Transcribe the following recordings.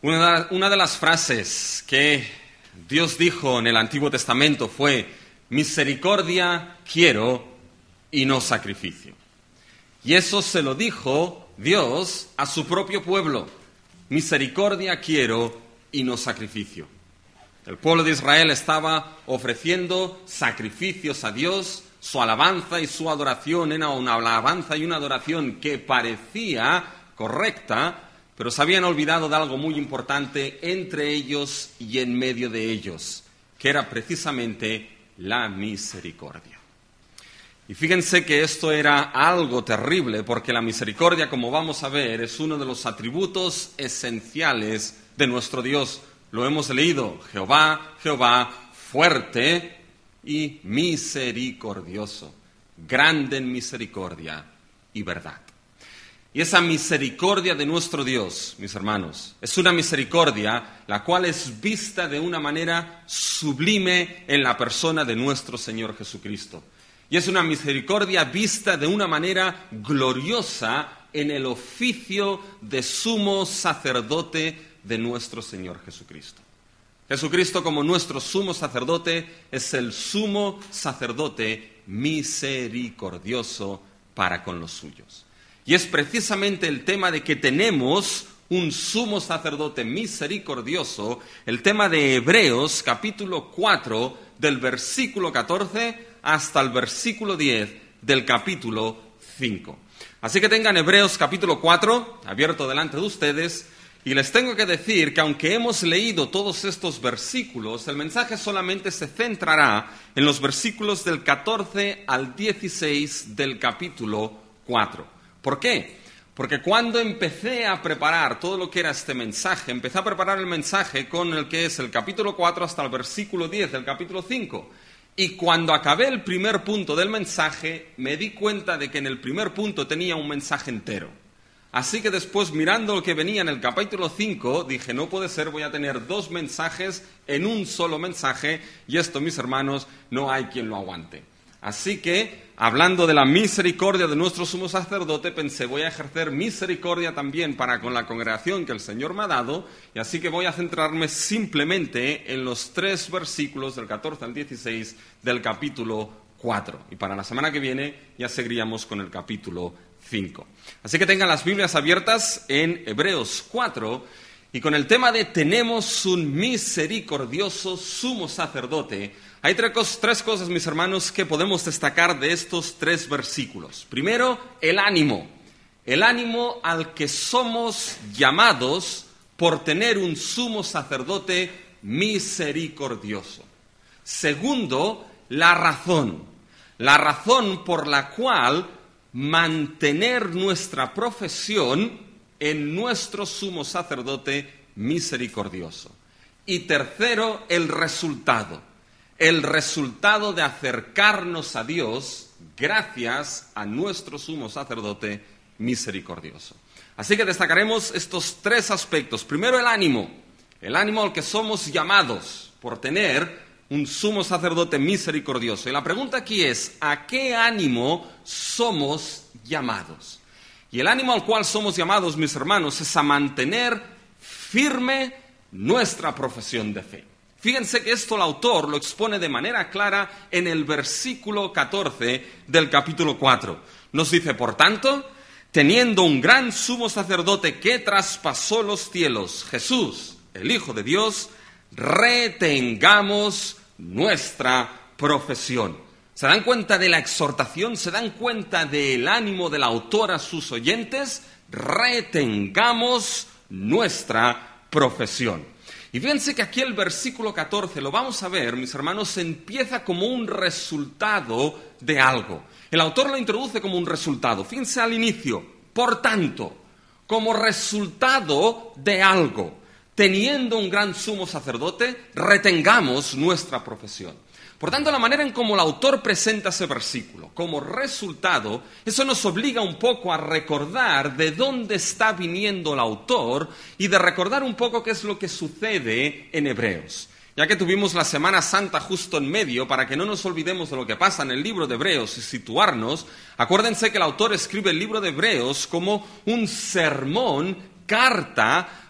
Una de las frases que Dios dijo en el Antiguo Testamento fue: misericordia quiero y no sacrificio. Y eso se lo dijo Dios a su propio pueblo: misericordia quiero y no sacrificio. El pueblo de Israel estaba ofreciendo sacrificios a Dios. Su alabanza y su adoración era una alabanza y una adoración que parecía correcta, pero se habían olvidado de algo muy importante entre ellos y en medio de ellos, que era precisamente la misericordia. Y fíjense que esto era algo terrible, porque la misericordia, como vamos a ver, es uno de los atributos esenciales de nuestro Dios. Lo hemos leído: Jehová, Jehová, fuerte y misericordioso, grande en misericordia y verdad. Y esa misericordia de nuestro Dios, mis hermanos, es una misericordia la cual es vista de una manera sublime en la persona de nuestro Señor Jesucristo. Y es una misericordia vista de una manera gloriosa en el oficio de sumo sacerdote de nuestro Señor Jesucristo. Jesucristo, como nuestro sumo sacerdote, es el sumo sacerdote misericordioso para con los suyos. Y es precisamente el tema de que tenemos un sumo sacerdote misericordioso, el tema de Hebreos, capítulo 4, del versículo 14 hasta el versículo 10 del capítulo 5. Así que tengan Hebreos capítulo 4 abierto delante de ustedes. Y les tengo que decir que aunque hemos leído todos estos versículos, el mensaje solamente se centrará en los versículos del 14 al 16 del capítulo 4. ¿Por qué? Porque cuando empecé a preparar todo lo que era este mensaje, empecé a preparar el mensaje con el que es el capítulo 4 hasta el versículo 10 del capítulo 5. Y cuando acabé el primer punto del mensaje, me di cuenta de que en el primer punto tenía un mensaje entero. Así que después, mirando lo que venía en el capítulo 5, dije: no puede ser, voy a tener dos mensajes en un solo mensaje, y esto, mis hermanos, no hay quien lo aguante. Así que, hablando de la misericordia de nuestro sumo sacerdote, pensé: voy a ejercer misericordia también para con la congregación que el Señor me ha dado, y así que voy a centrarme simplemente en los 3 versículos del 14 al 16 del capítulo 4. Y para la semana que viene ya seguiríamos con el capítulo 5. Así que tengan las Biblias abiertas en Hebreos 4 y con el tema de tenemos un misericordioso sumo sacerdote. Hay tres cosas, mis hermanos, que podemos destacar de estos 3 versículos. Primero, el ánimo al que somos llamados por tener un sumo sacerdote misericordioso. Segundo, la razón por la cual mantener nuestra profesión en nuestro sumo sacerdote misericordioso. Y tercero, el resultado de acercarnos a Dios gracias a nuestro sumo sacerdote misericordioso. Así que destacaremos estos 3 aspectos. Primero, el ánimo al que somos llamados por tener un sumo sacerdote misericordioso. Y la pregunta aquí es: ¿a qué ánimo somos llamados? Y el ánimo al cual somos llamados, mis hermanos, es a mantener firme nuestra profesión de fe. Fíjense que esto el autor lo expone de manera clara en el versículo 14 del capítulo 4. Nos dice: por tanto, teniendo un gran sumo sacerdote que traspasó los cielos, Jesús, el Hijo de Dios, retengamos nuestra profesión. ¿Se dan cuenta de la exhortación? ¿Se dan cuenta del ánimo del autor a sus oyentes? Retengamos nuestra profesión. Y fíjense que aquí el versículo 14, lo vamos a ver, mis hermanos, empieza como un resultado de algo. El autor lo introduce como un resultado. Fíjense al inicio: por tanto, como resultado de algo, teniendo un gran sumo sacerdote, retengamos nuestra profesión. Por tanto, la manera en cómo el autor presenta ese versículo, como resultado, eso nos obliga un poco a recordar de dónde está viniendo el autor y de recordar un poco qué es lo que sucede en Hebreos. Ya que tuvimos la Semana Santa justo en medio, para que no nos olvidemos de lo que pasa en el libro de Hebreos y situarnos, acuérdense que el autor escribe el libro de Hebreos como un sermón, carta,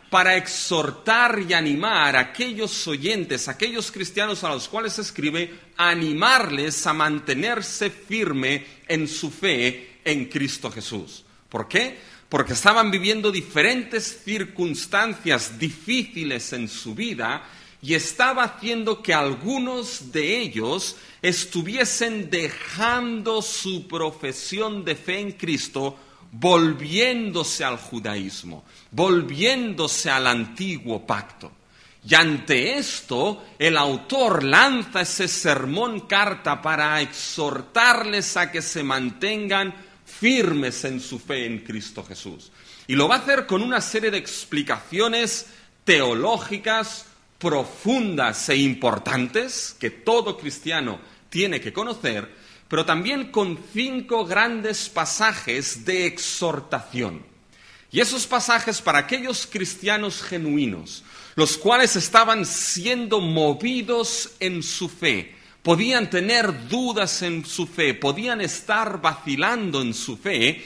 para exhortar y animar a aquellos oyentes, a aquellos cristianos a los cuales escribe, animarles a mantenerse firme en su fe en Cristo Jesús. ¿Por qué? Porque estaban viviendo diferentes circunstancias difíciles en su vida y estaba haciendo que algunos de ellos estuviesen dejando su profesión de fe en Cristo, volviéndose al judaísmo, volviéndose al antiguo pacto. Y ante esto, el autor lanza ese sermón carta para exhortarles a que se mantengan firmes en su fe en Cristo Jesús. Y lo va a hacer con una serie de explicaciones teológicas profundas e importantes que todo cristiano tiene que conocer, pero también con 5 grandes pasajes de exhortación. Y esos pasajes para aquellos cristianos genuinos, los cuales estaban siendo movidos en su fe, podían tener dudas en su fe, podían estar vacilando en su fe,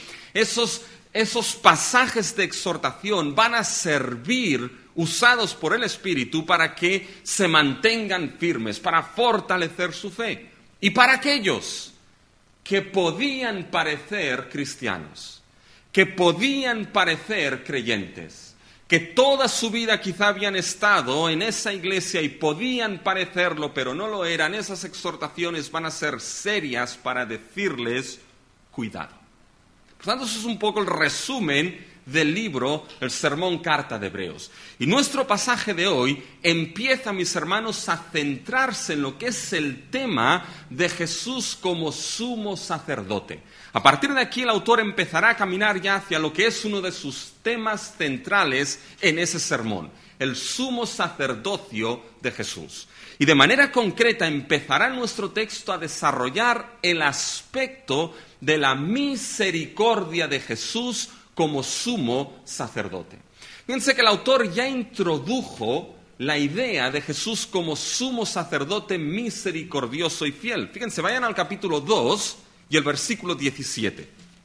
esos pasajes de exhortación van a servir, usados por el Espíritu, para que se mantengan firmes, para fortalecer su fe. Y para aquellos que podían parecer cristianos, que podían parecer creyentes, que toda su vida quizá habían estado en esa iglesia y podían parecerlo, pero no lo eran, esas exhortaciones van a ser serias para decirles, cuidado. Por tanto, eso es un poco el resumen del libro, el sermón carta de Hebreos. Y nuestro pasaje de hoy empieza, mis hermanos, a centrarse en lo que es el tema de Jesús como sumo sacerdote. A partir de aquí el autor empezará a caminar ya hacia lo que es uno de sus temas centrales en ese sermón, el sumo sacerdocio de Jesús. Y de manera concreta empezará nuestro texto a desarrollar el aspecto de la misericordia de Jesús como sumo sacerdote. Fíjense que el autor ya introdujo la idea de Jesús como sumo sacerdote misericordioso y fiel. Fíjense, vayan al capítulo 2 y el versículo 17.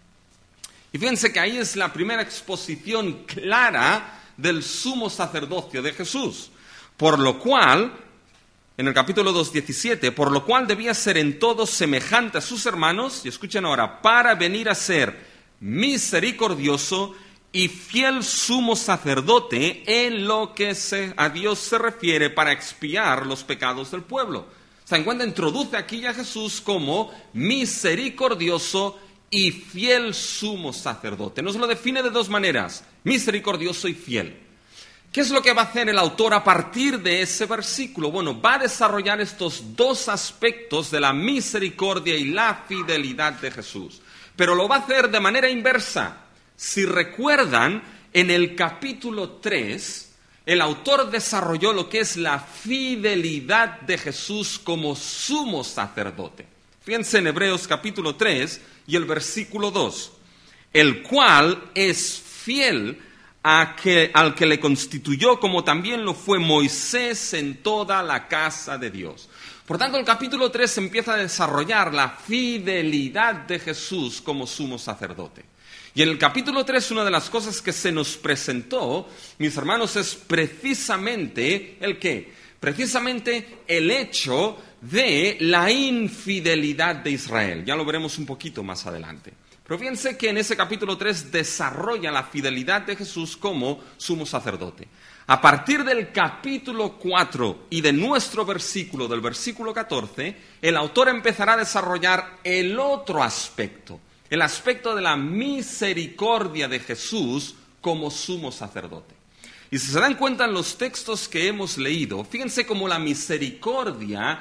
Y fíjense que ahí es la primera exposición clara del sumo sacerdocio de Jesús. Por lo cual, en el capítulo 2, 17, por lo cual debía ser en todo semejante a sus hermanos, y escuchen ahora, para venir a ser misericordioso y fiel sumo sacerdote en lo que a Dios se refiere para expiar los pecados del pueblo. Se encuentra, introduce aquí a Jesús como misericordioso y fiel sumo sacerdote. Nos lo define de 2 maneras, misericordioso y fiel. ¿Qué es lo que va a hacer el autor a partir de ese versículo? Bueno, va a desarrollar estos 2 aspectos de la misericordia y la fidelidad de Jesús. Pero lo va a hacer de manera inversa. Si recuerdan, en el capítulo 3, el autor desarrolló lo que es la fidelidad de Jesús como sumo sacerdote. Fíjense en Hebreos capítulo 3 y el versículo 2. El cual es fiel al que le constituyó, como también lo fue Moisés en toda la casa de Dios. Por tanto, el capítulo 3 empieza a desarrollar la fidelidad de Jesús como sumo sacerdote. Y en el capítulo 3, una de las cosas que se nos presentó, mis hermanos, es precisamente ¿el qué? Precisamente el hecho de la infidelidad de Israel. Ya lo veremos un poquito más adelante. Pero fíjense que en ese capítulo 3 desarrolla la fidelidad de Jesús como sumo sacerdote. A partir del capítulo 4 y de nuestro versículo, del versículo 14, el autor empezará a desarrollar el otro aspecto, el aspecto de la misericordia de Jesús como sumo sacerdote. Y si se dan cuenta en los textos que hemos leído, fíjense cómo la misericordia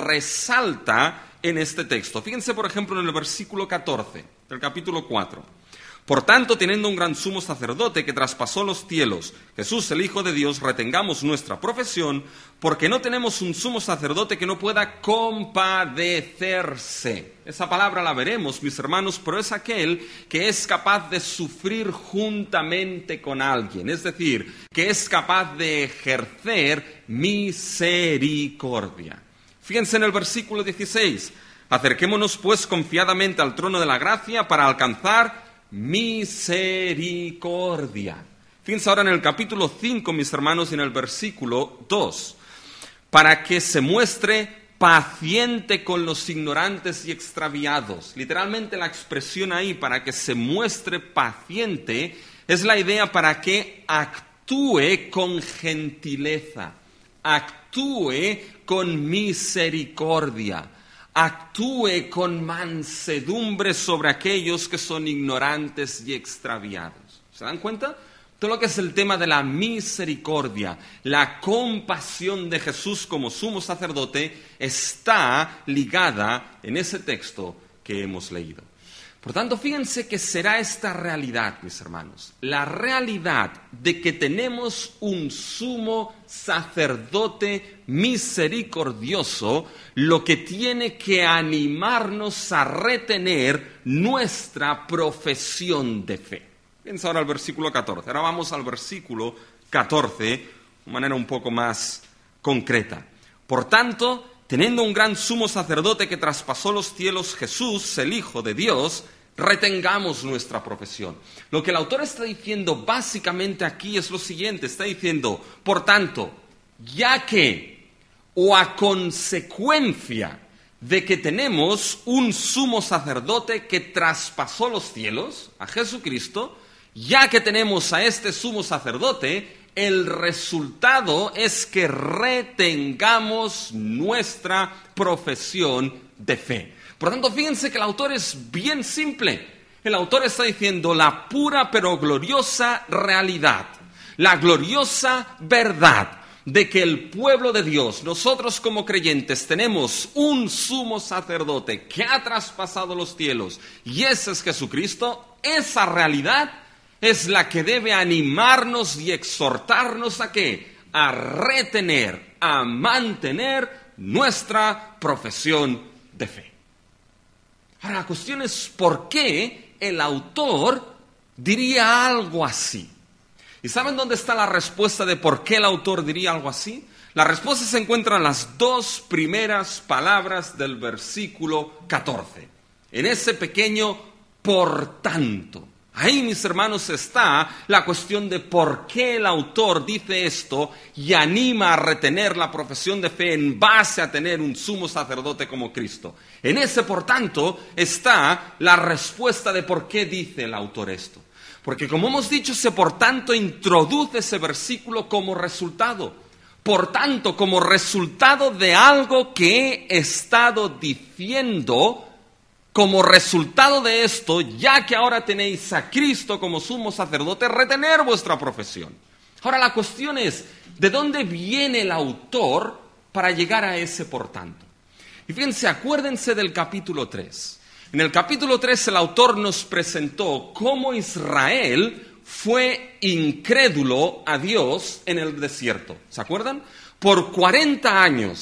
resalta en este texto. Fíjense, por ejemplo, en el versículo 14 del capítulo 4. Por tanto, teniendo un gran sumo sacerdote que traspasó los cielos, Jesús, el Hijo de Dios, retengamos nuestra profesión, porque no tenemos un sumo sacerdote que no pueda compadecerse. Esa palabra la veremos, mis hermanos, pero es aquel que es capaz de sufrir juntamente con alguien, es decir, que es capaz de ejercer misericordia. Fíjense en el versículo 16. Acerquémonos, pues, confiadamente al trono de la gracia para alcanzar misericordia. Fíjense ahora en el capítulo 5, mis hermanos, y en el versículo 2. Para que se muestre paciente con los ignorantes y extraviados. Literalmente la expresión ahí, para que se muestre paciente, es la idea para que actúe con gentileza, actúe con misericordia, actúe con mansedumbre sobre aquellos que son ignorantes y extraviados. ¿Se dan cuenta? Todo lo que es el tema de la misericordia, la compasión de Jesús como sumo sacerdote, está ligada en ese texto que hemos leído. Por tanto, fíjense que será esta realidad, mis hermanos, la realidad de que tenemos un sumo sacerdote misericordioso, lo que tiene que animarnos a retener nuestra profesión de fe. Fíjense ahora al versículo 14. Ahora vamos al versículo 14 de manera un poco más concreta. Por tanto, teniendo un gran sumo sacerdote que traspasó los cielos, Jesús, el Hijo de Dios, retengamos nuestra profesión. Lo que el autor está diciendo básicamente aquí es lo siguiente. Está diciendo, por tanto, ya que o a consecuencia de que tenemos un sumo sacerdote que traspasó los cielos, a Jesucristo, ya que tenemos a este sumo sacerdote, el resultado es que retengamos nuestra profesión de fe. Por tanto, fíjense que el autor es bien simple. El autor está diciendo la pura pero gloriosa realidad, la gloriosa verdad de que el pueblo de Dios, nosotros como creyentes, tenemos un sumo sacerdote que ha traspasado los cielos y ese es Jesucristo. Esa realidad es la que debe animarnos y exhortarnos ¿a qué? A retener, a mantener nuestra profesión de fe. Ahora, la cuestión es ¿por qué el autor diría algo así? ¿Y saben dónde está la respuesta de por qué el autor diría algo así? La respuesta se encuentra en las dos primeras palabras del versículo 14. En ese pequeño por tanto. Ahí, mis hermanos, está la cuestión de por qué el autor dice esto y anima a retener la profesión de fe en base a tener un sumo sacerdote como Cristo. En ese, por tanto, está la respuesta de por qué dice el autor esto. Porque, como hemos dicho, ese por tanto introduce ese versículo como resultado. Por tanto, como resultado de algo que he estado diciendo. Como resultado de esto, ya que ahora tenéis a Cristo como sumo sacerdote, retener vuestra profesión. Ahora la cuestión es, ¿de dónde viene el autor para llegar a ese por tanto? Y fíjense, acuérdense del capítulo 3. En el capítulo 3 el autor nos presentó cómo Israel fue incrédulo a Dios en el desierto. ¿Se acuerdan? Por 40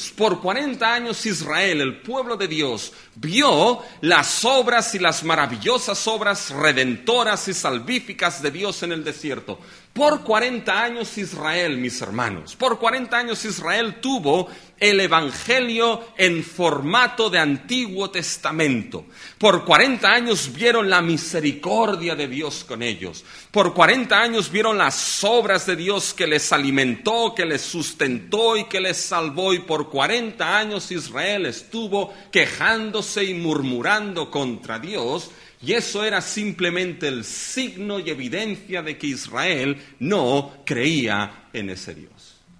años Israel, el pueblo de Dios, vio las obras y las maravillosas obras redentoras y salvíficas de Dios en el desierto. Por 40 años Israel, mis hermanos, por 40 años Israel tuvo el Evangelio en formato de Antiguo Testamento. Por 40 años vieron la misericordia de Dios con ellos. Por 40 años vieron las obras de Dios que les alimentó, que les sustentó y que les salvó. Y por 40 años Israel estuvo quejándose y murmurando contra Dios. Y eso era simplemente el signo y evidencia de que Israel no creía en ese Dios.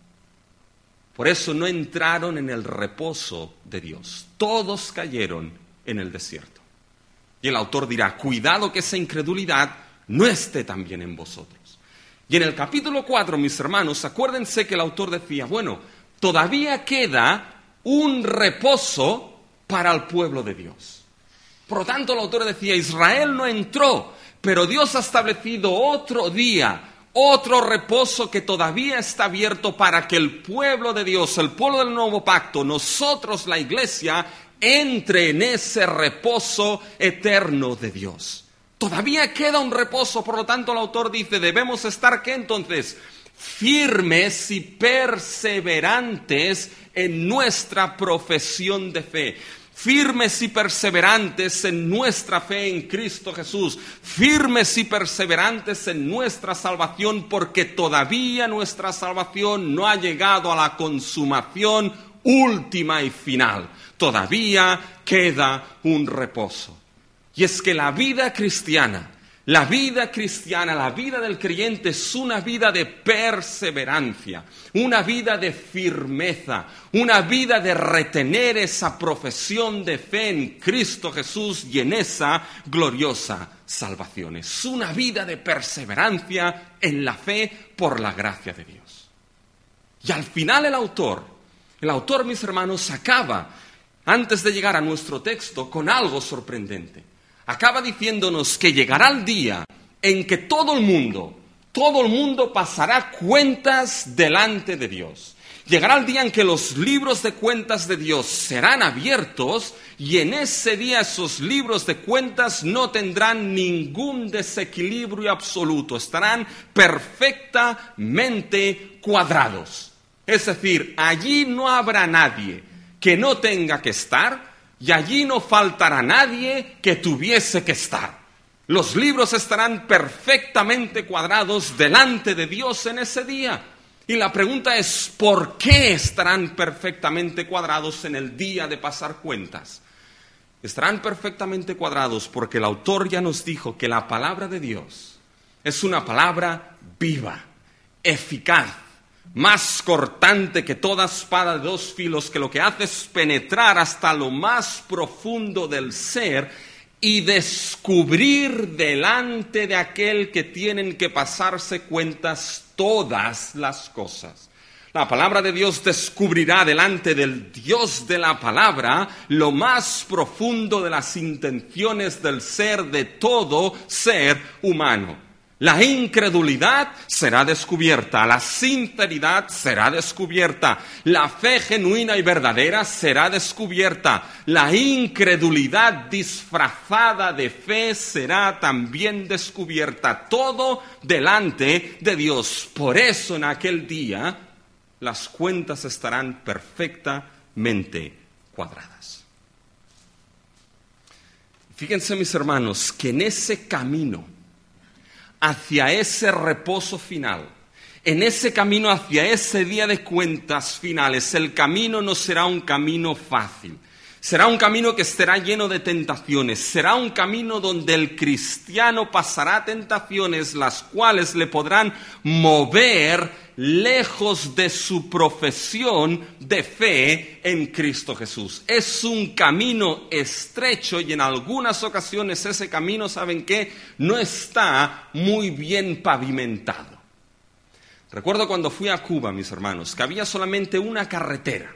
Por eso no entraron en el reposo de Dios. Todos cayeron en el desierto. Y el autor dirá, cuidado que esa incredulidad no esté también en vosotros. Y en el capítulo 4, mis hermanos, acuérdense que el autor decía, bueno, todavía queda un reposo para el pueblo de Dios. Por lo tanto, el autor decía, Israel no entró, pero Dios ha establecido otro día, otro reposo que todavía está abierto para que el pueblo de Dios, el pueblo del nuevo pacto, nosotros, la iglesia, entre en ese reposo eterno de Dios. Todavía queda un reposo, por lo tanto, el autor dice, debemos estar, ¿qué entonces? Firmes y perseverantes en nuestra profesión de fe. firmes y perseverantes en nuestra fe en Cristo Jesús, firmes y perseverantes en nuestra salvación, porque todavía nuestra salvación no ha llegado a la consumación última y final. Todavía queda un reposo. Y es que la vida cristiana, la vida del creyente es una vida de perseverancia, una vida de firmeza, una vida de retener esa profesión de fe en Cristo Jesús y en esa gloriosa salvación. Es una vida de perseverancia en la fe por la gracia de Dios. Y al final el autor, mis hermanos, acaba, antes de llegar a nuestro texto, con algo sorprendente. Acaba diciéndonos que llegará el día en que todo el mundo pasará cuentas delante de Dios. Llegará el día en que los libros de cuentas de Dios serán abiertos y en ese día esos libros de cuentas no tendrán ningún desequilibrio absoluto, estarán perfectamente cuadrados. Es decir, allí no habrá nadie que no tenga que estar, y allí no faltará nadie que tuviese que estar. Los libros estarán perfectamente cuadrados delante de Dios en ese día. Y la pregunta es, ¿por qué estarán perfectamente cuadrados en el día de pasar cuentas? Estarán perfectamente cuadrados porque el autor ya nos dijo que la palabra de Dios es una palabra viva, eficaz, más cortante que toda espada de dos filos, que lo que hace es penetrar hasta lo más profundo del ser y descubrir delante de aquel que tienen que pasarse cuentas todas las cosas. La palabra de Dios descubrirá delante del Dios de la palabra lo más profundo de las intenciones del ser de todo ser humano. La incredulidad será descubierta, la sinceridad será descubierta, la fe genuina y verdadera será descubierta, la incredulidad disfrazada de fe será también descubierta, todo delante de Dios. Por eso en aquel día las cuentas estarán perfectamente cuadradas. Fíjense, mis hermanos, que en ese camino hacia ese reposo final, en ese camino hacia ese día de cuentas finales, el camino no será un camino fácil. Será un camino que estará lleno de tentaciones. Será un camino donde el cristiano pasará tentaciones, las cuales le podrán mover lejos de su profesión de fe en Cristo Jesús. Es un camino estrecho y en algunas ocasiones ese camino, ¿saben qué? No está muy bien pavimentado. Recuerdo cuando fui a Cuba, mis hermanos, que había solamente una carretera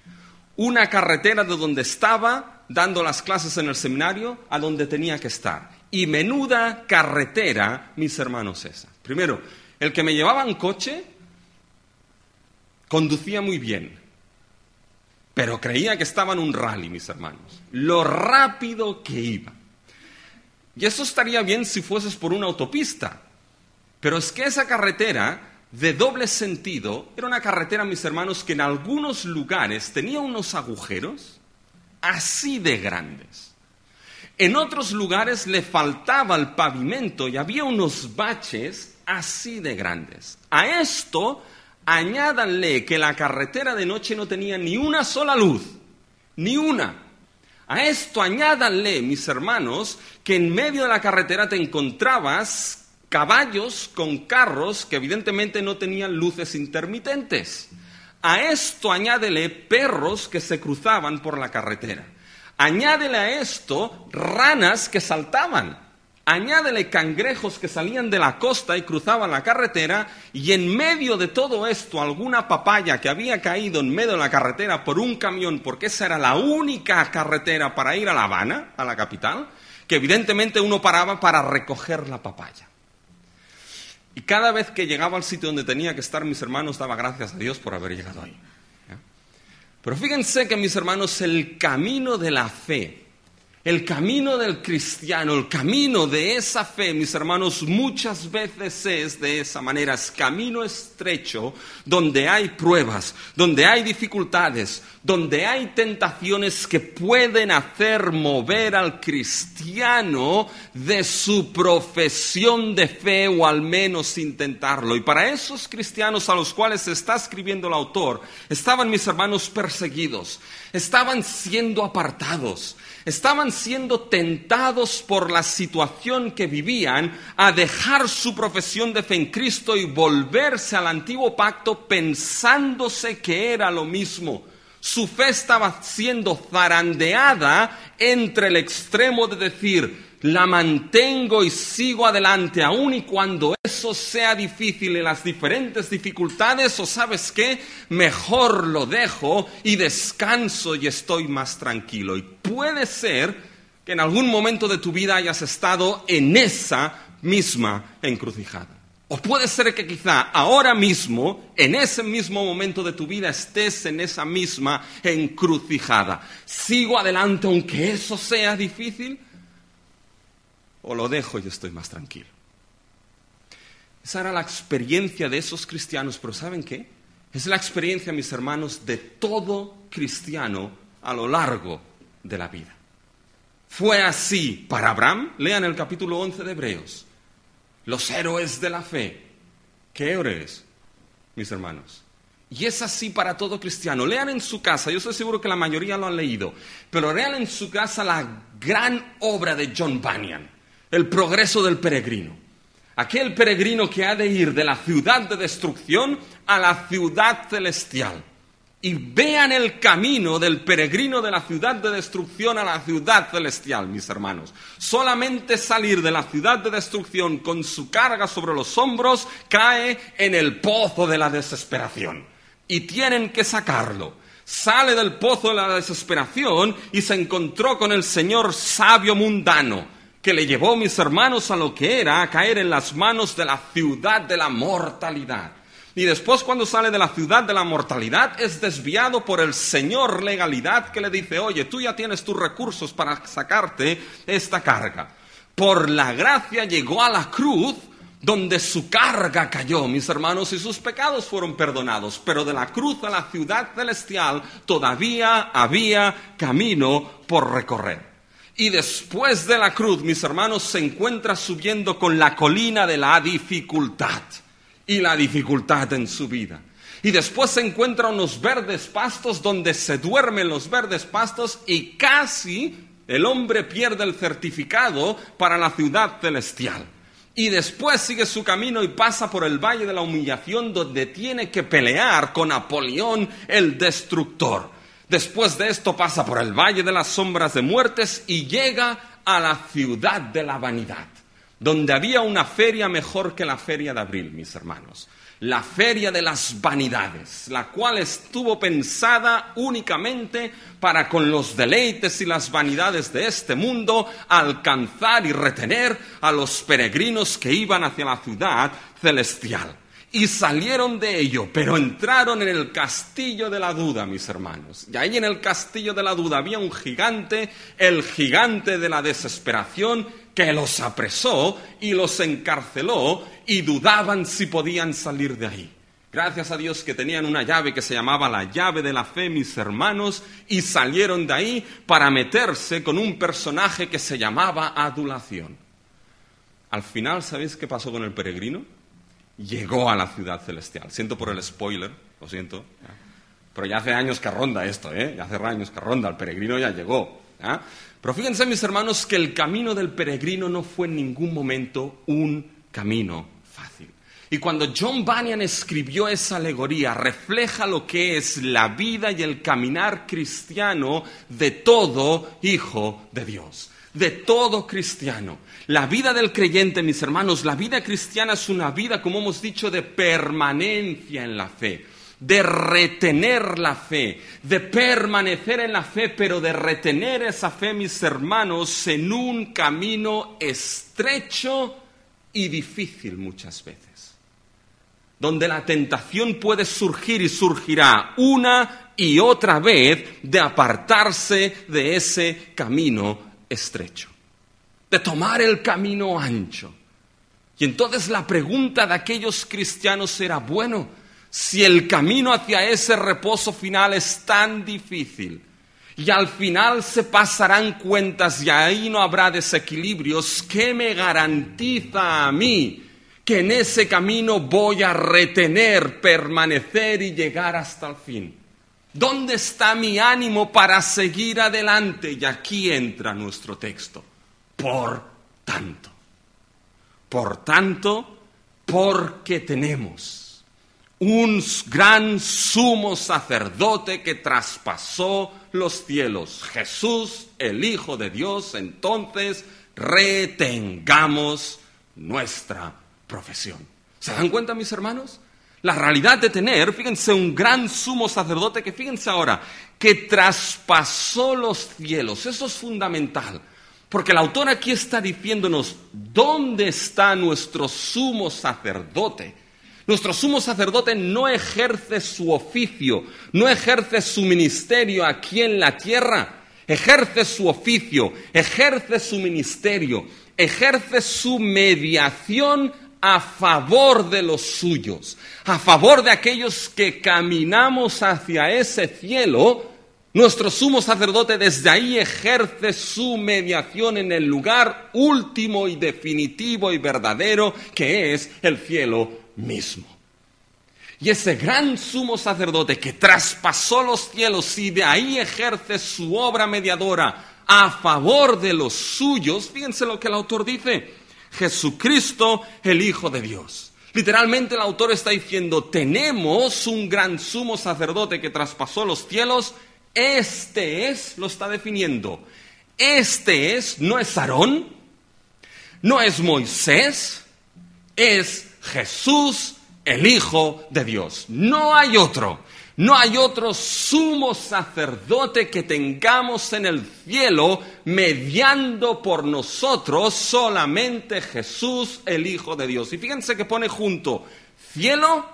de donde estaba dando las clases en el seminario a donde tenía que estar. Y menuda carretera, mis hermanos, esa. Primero, el que me llevaba en coche conducía muy bien, pero creía que estaba en un rally, mis hermanos. Lo rápido que iba. Y eso estaría bien si fueses por una autopista, pero es que esa carretera de doble sentido era una carretera, mis hermanos, que en algunos lugares tenía unos agujeros así de grandes. En otros lugares le faltaba el pavimento y había unos baches así de grandes. A esto añádanle que la carretera de noche no tenía ni una sola luz, ni una. A esto añádanle, mis hermanos, que en medio de la carretera te encontrabas caballos con carros que evidentemente no tenían luces intermitentes. A esto añádele perros que se cruzaban por la carretera. Añádele a esto ranas que saltaban. Añádele cangrejos que salían de la costa y cruzaban la carretera, y en medio de todo esto alguna papaya que había caído en medio de la carretera por un camión, porque esa era la única carretera para ir a La Habana, a la capital, que evidentemente uno paraba para recoger la papaya. Y cada vez que llegaba al sitio donde tenía que estar, mis hermanos, daba gracias a Dios por haber llegado ahí. Pero fíjense que, mis hermanos, el camino de la fe, el camino del cristiano, el camino de esa fe, mis hermanos, muchas veces es de esa manera. Es camino estrecho, donde hay pruebas, donde hay dificultades, donde hay tentaciones que pueden hacer mover al cristiano de su profesión de fe o al menos intentarlo. Y para esos cristianos a los cuales se está escribiendo el autor, estaban, mis hermanos, perseguidos, estaban siendo apartados, estaban siendo tentados por la situación que vivían a dejar su profesión de fe en Cristo y volverse al antiguo pacto pensándose que era lo mismo. Su fe estaba siendo zarandeada entre el extremo de decir, la mantengo y sigo adelante, aun y cuando eso sea difícil en las diferentes dificultades, o ¿sabes qué? Mejor lo dejo y descanso y estoy más tranquilo. Y puede ser que en algún momento de tu vida hayas estado en esa misma encrucijada. O puede ser que quizá ahora mismo, en ese mismo momento de tu vida, estés en esa misma encrucijada. ¿Sigo adelante aunque eso sea difícil? ¿O lo dejo y estoy más tranquilo? Esa era la experiencia de esos cristianos, pero ¿saben qué? Es la experiencia, mis hermanos, de todo cristiano a lo largo de la vida. Fue así para Abraham. Lean el capítulo 11 de Hebreos. Los héroes de la fe. ¿Qué héroes, mis hermanos? Y es así para todo cristiano. Lean en su casa, yo estoy seguro que la mayoría lo han leído, pero lean en su casa la gran obra de John Bunyan, El progreso del peregrino. Aquel peregrino que ha de ir de la ciudad de destrucción a la ciudad celestial. Y vean el camino del peregrino de la ciudad de destrucción a la ciudad celestial, mis hermanos. Solamente salir de la ciudad de destrucción con su carga sobre los hombros cae en el pozo de la desesperación. Y tienen que sacarlo. Sale del pozo de la desesperación y se encontró con el señor sabio mundano, que le llevó, mis hermanos, a lo que era a caer en las manos de la ciudad de la mortalidad. Y después, cuando sale de la ciudad de la mortalidad, es desviado por el señor legalidad, que le dice, oye, tú ya tienes tus recursos para sacarte esta carga. Por la gracia llegó a la cruz, donde su carga cayó, mis hermanos, y sus pecados fueron perdonados. Pero de la cruz a la ciudad celestial todavía había camino por recorrer. Y después de la cruz, mis hermanos, se encuentra subiendo con la colina de la dificultad. Y la dificultad en su vida. Y después se encuentra unos verdes pastos donde se duermen los verdes pastos y casi el hombre pierde el certificado para la ciudad celestial. Y después sigue su camino y pasa por el valle de la humillación donde tiene que pelear con Napoleón el destructor. Después de esto pasa por el valle de las sombras de muertes y llega a la ciudad de la vanidad, donde había una feria mejor que la feria de abril, mis hermanos. La feria de las vanidades, la cual estuvo pensada únicamente para, con los deleites y las vanidades de este mundo, alcanzar y retener a los peregrinos que iban hacia la ciudad celestial. Y salieron de ello, pero entraron en el castillo de la duda, mis hermanos. Y ahí en el castillo de la duda había un gigante, el gigante de la desesperación, que los apresó y los encarceló y dudaban si podían salir de ahí. Gracias a Dios que tenían una llave que se llamaba la llave de la fe, mis hermanos, y salieron de ahí para meterse con un personaje que se llamaba adulación. Al final, ¿sabéis qué pasó con el peregrino? Llegó a la ciudad celestial. Siento por el spoiler, lo siento. Pero ya hace años que ronda esto, Ya hace años que ronda, el peregrino ya llegó. Pero fíjense, mis hermanos, que el camino del peregrino no fue en ningún momento un camino fácil. Y cuando John Bunyan escribió esa alegoría, refleja lo que es la vida y el caminar cristiano de todo hijo de Dios. De todo cristiano. La vida del creyente, mis hermanos, la vida cristiana es una vida, como hemos dicho, de permanencia en la fe, de retener la fe, de permanecer en la fe, pero de retener esa fe, mis hermanos, en un camino estrecho y difícil muchas veces, donde la tentación puede surgir y surgirá una y otra vez de apartarse de ese camino estrecho, de tomar el camino ancho. Y entonces la pregunta de aquellos cristianos era, bueno, si el camino hacia ese reposo final es tan difícil y al final se pasarán cuentas y ahí no habrá desequilibrios, ¿qué me garantiza a mí que en ese camino voy a retener, permanecer y llegar hasta el fin? ¿Dónde está mi ánimo para seguir adelante? Y aquí entra nuestro texto. Por tanto, porque tenemos un gran sumo sacerdote que traspasó los cielos, Jesús, el Hijo de Dios, entonces retengamos nuestra profesión. ¿Se dan cuenta, mis hermanos? La realidad de tener, fíjense, un gran sumo sacerdote que, fíjense ahora, que traspasó los cielos. Eso es fundamental, porque el autor aquí está diciéndonos dónde está nuestro sumo sacerdote. Nuestro sumo sacerdote no ejerce su oficio, no ejerce su ministerio aquí en la tierra, ejerce su oficio, ejerce su ministerio, ejerce su mediación a favor de los suyos, a favor de aquellos que caminamos hacia ese cielo. Nuestro sumo sacerdote desde ahí ejerce su mediación en el lugar último y definitivo y verdadero que es el cielo mismo. Y ese gran sumo sacerdote que traspasó los cielos y de ahí ejerce su obra mediadora a favor de los suyos, fíjense lo que el autor dice: Jesucristo, el Hijo de Dios. Literalmente el autor está diciendo, tenemos un gran sumo sacerdote que traspasó los cielos. Este es, lo está definiendo, este es, no es Aarón, no es Moisés, es Jesús, el Hijo de Dios. No hay otro sumo sacerdote que tengamos en el cielo mediando por nosotros, solamente Jesús, el Hijo de Dios. Y fíjense que pone junto cielo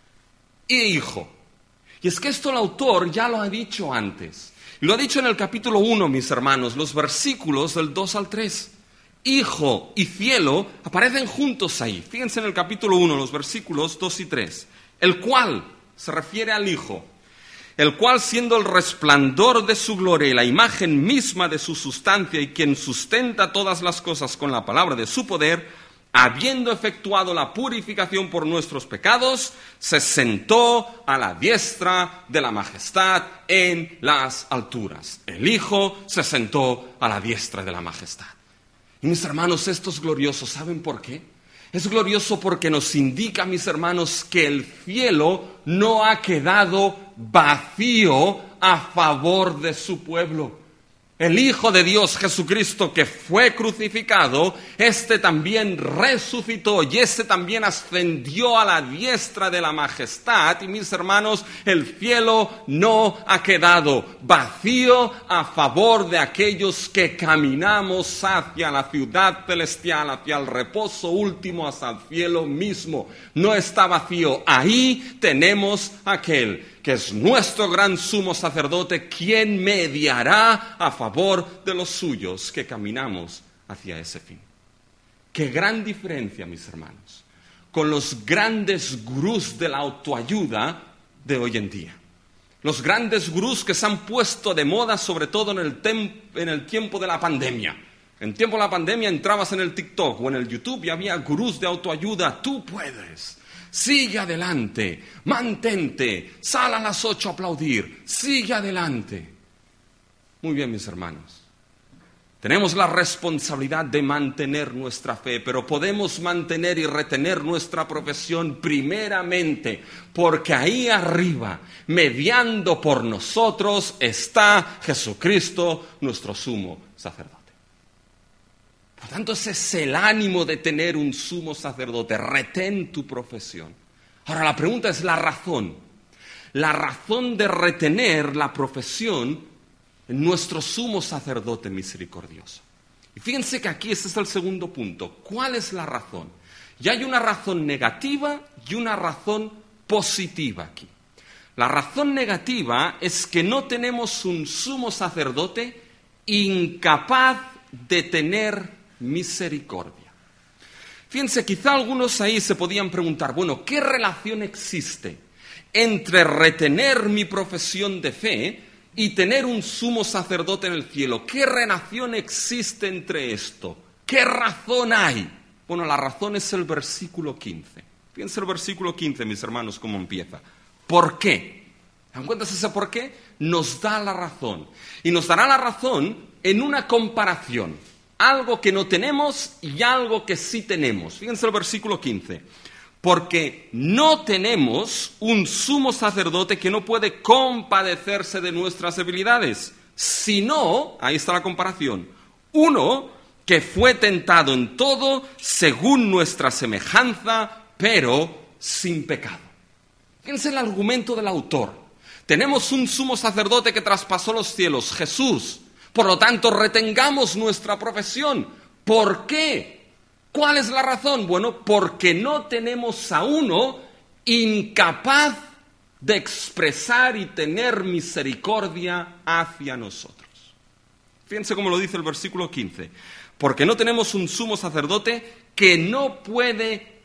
y Hijo. Y es que esto el autor ya lo ha dicho antes. Y lo ha dicho en el capítulo 1, mis hermanos, los versículos del 2 al 3. Hijo y cielo aparecen juntos ahí. Fíjense en el capítulo 1, los versículos 2 y 3. El cual se refiere al Hijo, el cual siendo el resplandor de su gloria y la imagen misma de su sustancia y quien sustenta todas las cosas con la palabra de su poder, habiendo efectuado la purificación por nuestros pecados, se sentó a la diestra de la majestad en las alturas. El Hijo se sentó a la diestra de la majestad. Y mis hermanos, esto es glorioso. ¿Saben por qué? Es glorioso porque nos indica, mis hermanos, que el cielo no ha quedado vacío a favor de su pueblo. El Hijo de Dios, Jesucristo, que fue crucificado, este también resucitó y este también ascendió a la diestra de la majestad. Y mis hermanos, el cielo no ha quedado vacío a favor de aquellos que caminamos hacia la ciudad celestial, hacia el reposo último, hacia el cielo mismo. No está vacío. Ahí tenemos aquel que es nuestro gran sumo sacerdote, quien mediará a favor de los suyos que caminamos hacia ese fin. Qué gran diferencia, mis hermanos, con los grandes gurús de la autoayuda de hoy en día. Los grandes gurús que se han puesto de moda, sobre todo en el tiempo de la pandemia. En tiempo de la pandemia entrabas en el TikTok o en el YouTube y había gurús de autoayuda. Tú puedes. Sigue adelante, mantente, sal a las 8 a aplaudir, sigue adelante. Muy bien, mis hermanos. Tenemos la responsabilidad de mantener nuestra fe, pero podemos mantener y retener nuestra profesión primeramente, porque ahí arriba, mediando por nosotros, está Jesucristo, nuestro sumo sacerdote. Por tanto, ese es el ánimo de tener un sumo sacerdote. Retén tu profesión. Ahora, la pregunta es la razón. La razón de retener la profesión en nuestro sumo sacerdote misericordioso. Y fíjense que aquí este es el segundo punto. ¿Cuál es la razón? Y hay una razón negativa y una razón positiva aquí. La razón negativa es que no tenemos un sumo sacerdote incapaz de tener misericordia. Fíjense, quizá algunos ahí se podían preguntar, bueno, ¿qué relación existe entre retener mi profesión de fe y tener un sumo sacerdote en el cielo. ¿Qué relación existe entre esto? ¿Qué razón hay? Bueno, la razón es el versículo 15. Fíjense el versículo 15, mis hermanos, cómo empieza. ¿Por qué? ¿Dan cuenta ese por qué? Nos da la razón. Y nos dará la razón en una comparación. Algo que no tenemos y algo que sí tenemos. Fíjense el versículo 15. Porque no tenemos un sumo sacerdote que no puede compadecerse de nuestras debilidades, sino, ahí está la comparación, uno que fue tentado en todo según nuestra semejanza, pero sin pecado. Fíjense el argumento del autor. Tenemos un sumo sacerdote que traspasó los cielos, Jesús. Por lo tanto, retengamos nuestra profesión. ¿Por qué? ¿Cuál es la razón? Bueno, porque no tenemos a uno incapaz de expresar y tener misericordia hacia nosotros. Fíjense cómo lo dice el versículo 15. Porque no tenemos un sumo sacerdote que no puede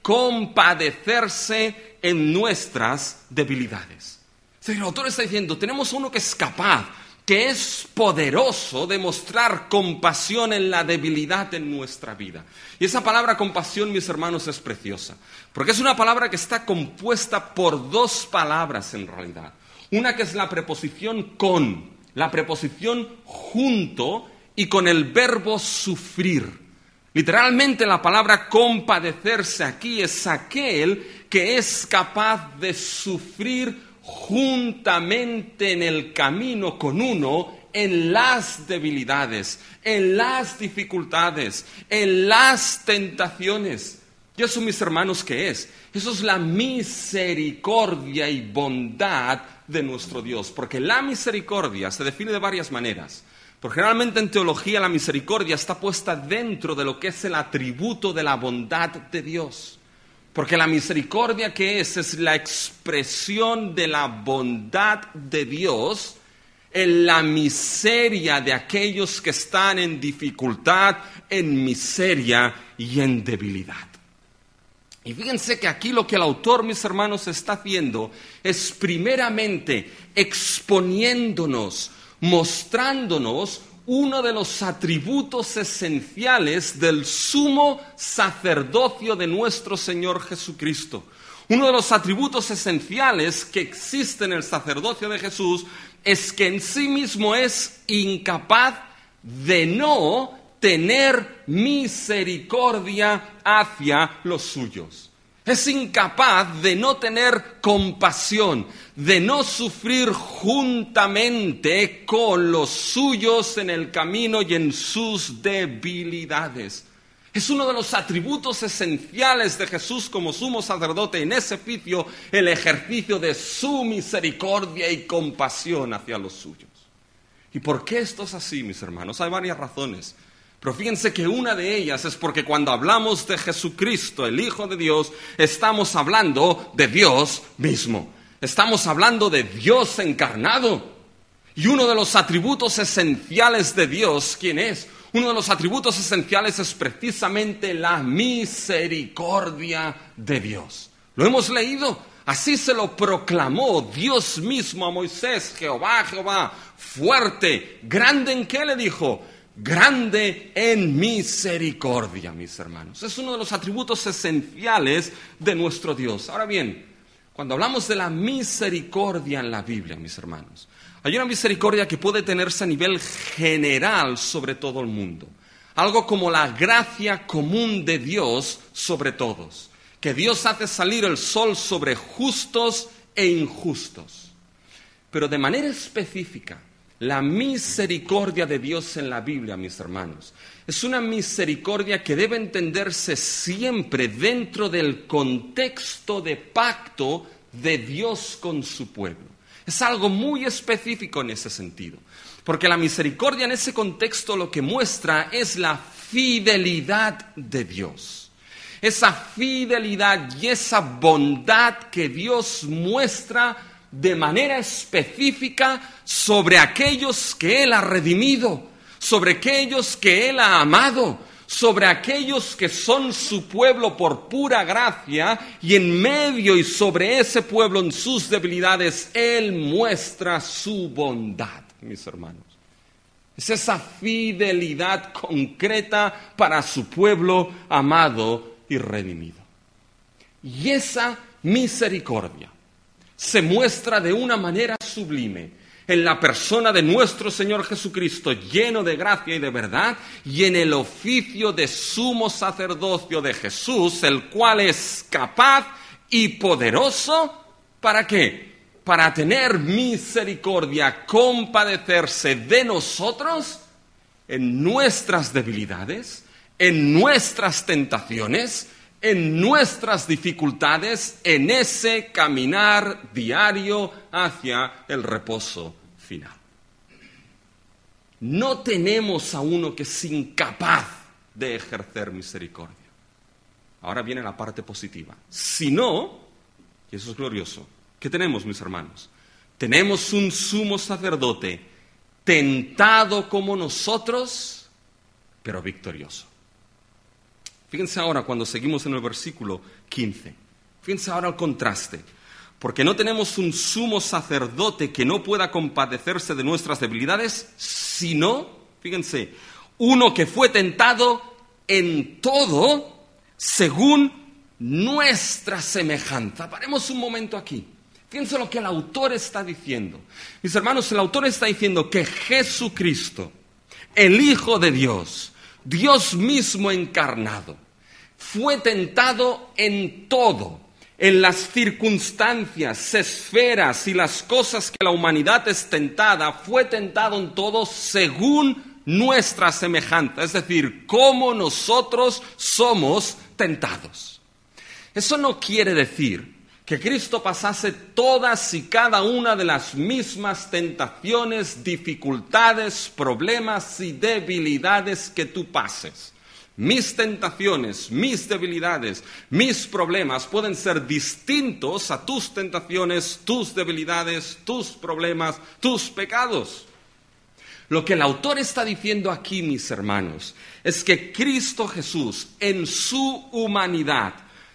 compadecerse en nuestras debilidades. El autor está diciendo, tenemos uno que es capaz, que es poderoso de mostrar compasión en la debilidad en nuestra vida. Y esa palabra compasión, mis hermanos, es preciosa, porque es una palabra que está compuesta por dos palabras en realidad. Una que es la preposición con, la preposición junto y con el verbo sufrir. Literalmente la palabra compadecerse aquí es aquel que es capaz de sufrir juntamente en el camino con uno en las debilidades, en las dificultades, en las tentaciones. ¿Y eso, mis hermanos, qué es? Eso es la misericordia y bondad de nuestro Dios, porque la misericordia se define de varias maneras. Porque generalmente en teología la misericordia está puesta dentro de lo que es el atributo de la bondad de Dios. Porque la misericordia que es la expresión de la bondad de Dios en la miseria de aquellos que están en dificultad, en miseria y en debilidad. Y fíjense que aquí lo que el autor, mis hermanos, está haciendo es primeramente exponiéndonos, mostrándonos uno de los atributos esenciales del sumo sacerdocio de nuestro Señor Jesucristo. Uno de los atributos esenciales que existe en el sacerdocio de Jesús es que en sí mismo es incapaz de no tener misericordia hacia los suyos. Es incapaz de no tener compasión, de no sufrir juntamente con los suyos en el camino y en sus debilidades. Es uno de los atributos esenciales de Jesús como sumo sacerdote en ese oficio, el ejercicio de su misericordia y compasión hacia los suyos. ¿Y por qué esto es así, mis hermanos? Hay varias razones. Pero fíjense que una de ellas es porque cuando hablamos de Jesucristo, el Hijo de Dios, estamos hablando de Dios mismo. Estamos hablando de Dios encarnado. Y uno de los atributos esenciales de Dios, ¿quién es? Uno de los atributos esenciales es precisamente la misericordia de Dios. Lo hemos leído. Así se lo proclamó Dios mismo a Moisés. Jehová, Jehová, fuerte, grande ¿en qué le dijo? Grande en misericordia, mis hermanos. Es uno de los atributos esenciales de nuestro Dios. Ahora bien, cuando hablamos de la misericordia en la Biblia, mis hermanos, hay una misericordia que puede tenerse a nivel general sobre todo el mundo. Algo como la gracia común de Dios sobre todos. Que Dios hace salir el sol sobre justos e injustos. Pero de manera específica, la misericordia de Dios en la Biblia, mis hermanos, es una misericordia que debe entenderse siempre dentro del contexto de pacto de Dios con su pueblo. Es algo muy específico en ese sentido, porque la misericordia en ese contexto lo que muestra es la fidelidad de Dios. Esa fidelidad y esa bondad que Dios muestra de manera específica sobre aquellos que Él ha redimido, sobre aquellos que Él ha amado, sobre aquellos que son su pueblo por pura gracia, y en medio y sobre ese pueblo en sus debilidades, Él muestra su bondad, mis hermanos. Es esa fidelidad concreta para su pueblo amado y redimido. Y esa misericordia se muestra de una manera sublime en la persona de nuestro Señor Jesucristo, lleno de gracia y de verdad, y en el oficio de sumo sacerdocio de Jesús, el cual es capaz y poderoso, ¿para qué? Para tener misericordia, compadecerse de nosotros en nuestras debilidades, en nuestras tentaciones, en nuestras dificultades, en ese caminar diario hacia el reposo final. No tenemos a uno que es incapaz de ejercer misericordia. Ahora viene la parte positiva. Si no, y eso es glorioso, ¿qué tenemos, mis hermanos? Tenemos un sumo sacerdote tentado como nosotros, pero victorioso. Fíjense ahora cuando seguimos en el versículo 15. Fíjense ahora el contraste. Porque no tenemos un sumo sacerdote que no pueda compadecerse de nuestras debilidades, sino, fíjense, uno que fue tentado en todo según nuestra semejanza. Paremos un momento aquí. Fíjense lo que el autor está diciendo. Mis hermanos, el autor está diciendo que Jesucristo, el Hijo de Dios, Dios mismo encarnado, fue tentado en todo, en las circunstancias, esferas y las cosas que la humanidad es tentada, fue tentado en todo según nuestra semejanza, es decir, como nosotros somos tentados. Eso no quiere decir que Cristo pasase todas y cada una de las mismas tentaciones, dificultades, problemas y debilidades que tú pases. Mis tentaciones, mis debilidades, mis problemas pueden ser distintos a tus tentaciones, tus debilidades, tus problemas, tus pecados. Lo que el autor está diciendo aquí, mis hermanos, es que Cristo Jesús, en su humanidad,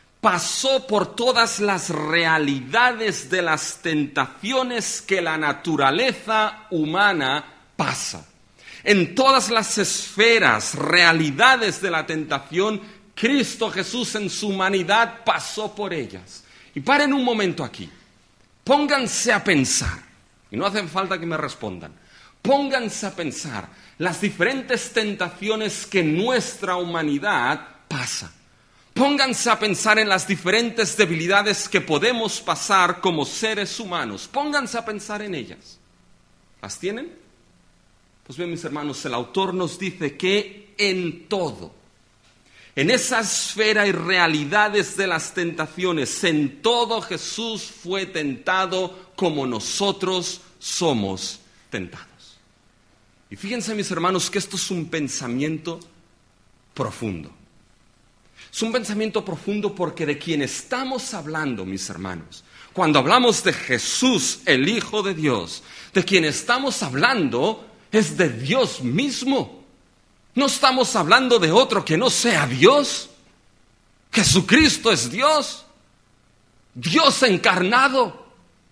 pasó por todas las realidades de las tentaciones que la naturaleza humana pasa. En todas las esferas, realidades de la tentación, Cristo Jesús en su humanidad pasó por ellas. Y paren un momento aquí. Pónganse a pensar, y no hace falta que me respondan, pónganse a pensar las diferentes tentaciones que nuestra humanidad pasa. Pónganse a pensar en las diferentes debilidades que podemos pasar como seres humanos. Pónganse a pensar en ellas. ¿Las tienen? Pues bien, mis hermanos, el autor nos dice que en todo, en esa esfera y realidades de las tentaciones, en todo Jesús fue tentado como nosotros somos tentados. Y fíjense, mis hermanos, que esto es un pensamiento profundo. Es un pensamiento profundo porque de quien estamos hablando, mis hermanos, cuando hablamos de Jesús, el Hijo de Dios, de quien estamos hablando es de Dios mismo. No estamos hablando de otro que no sea Dios. Jesucristo es Dios, Dios encarnado.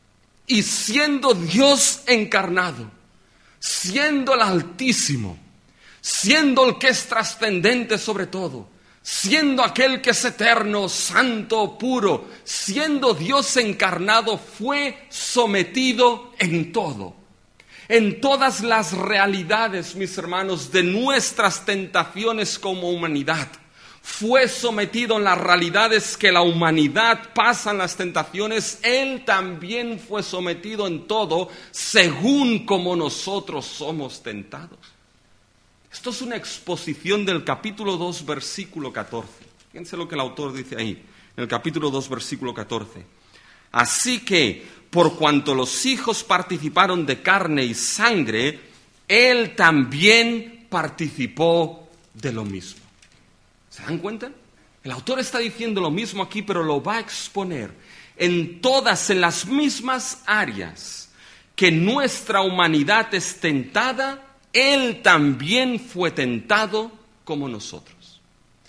Y siendo Dios encarnado, siendo el Altísimo, siendo el que es trascendente sobre todo, siendo aquel que es eterno, santo, puro, siendo Dios encarnado, fue sometido en todo. En todas las realidades, mis hermanos, de nuestras tentaciones como humanidad. Fue sometido en las realidades que la humanidad pasa en las tentaciones. Él también fue sometido en todo según como nosotros somos tentados. Esto es una exposición del capítulo 2, versículo 14. Fíjense lo que el autor dice ahí, en el capítulo 2, versículo 14. Así que, por cuanto los hijos participaron de carne y sangre, Él también participó de lo mismo. ¿Se dan cuenta? El autor está diciendo lo mismo aquí, pero lo va a exponer en las mismas áreas que nuestra humanidad es tentada, Él también fue tentado como nosotros.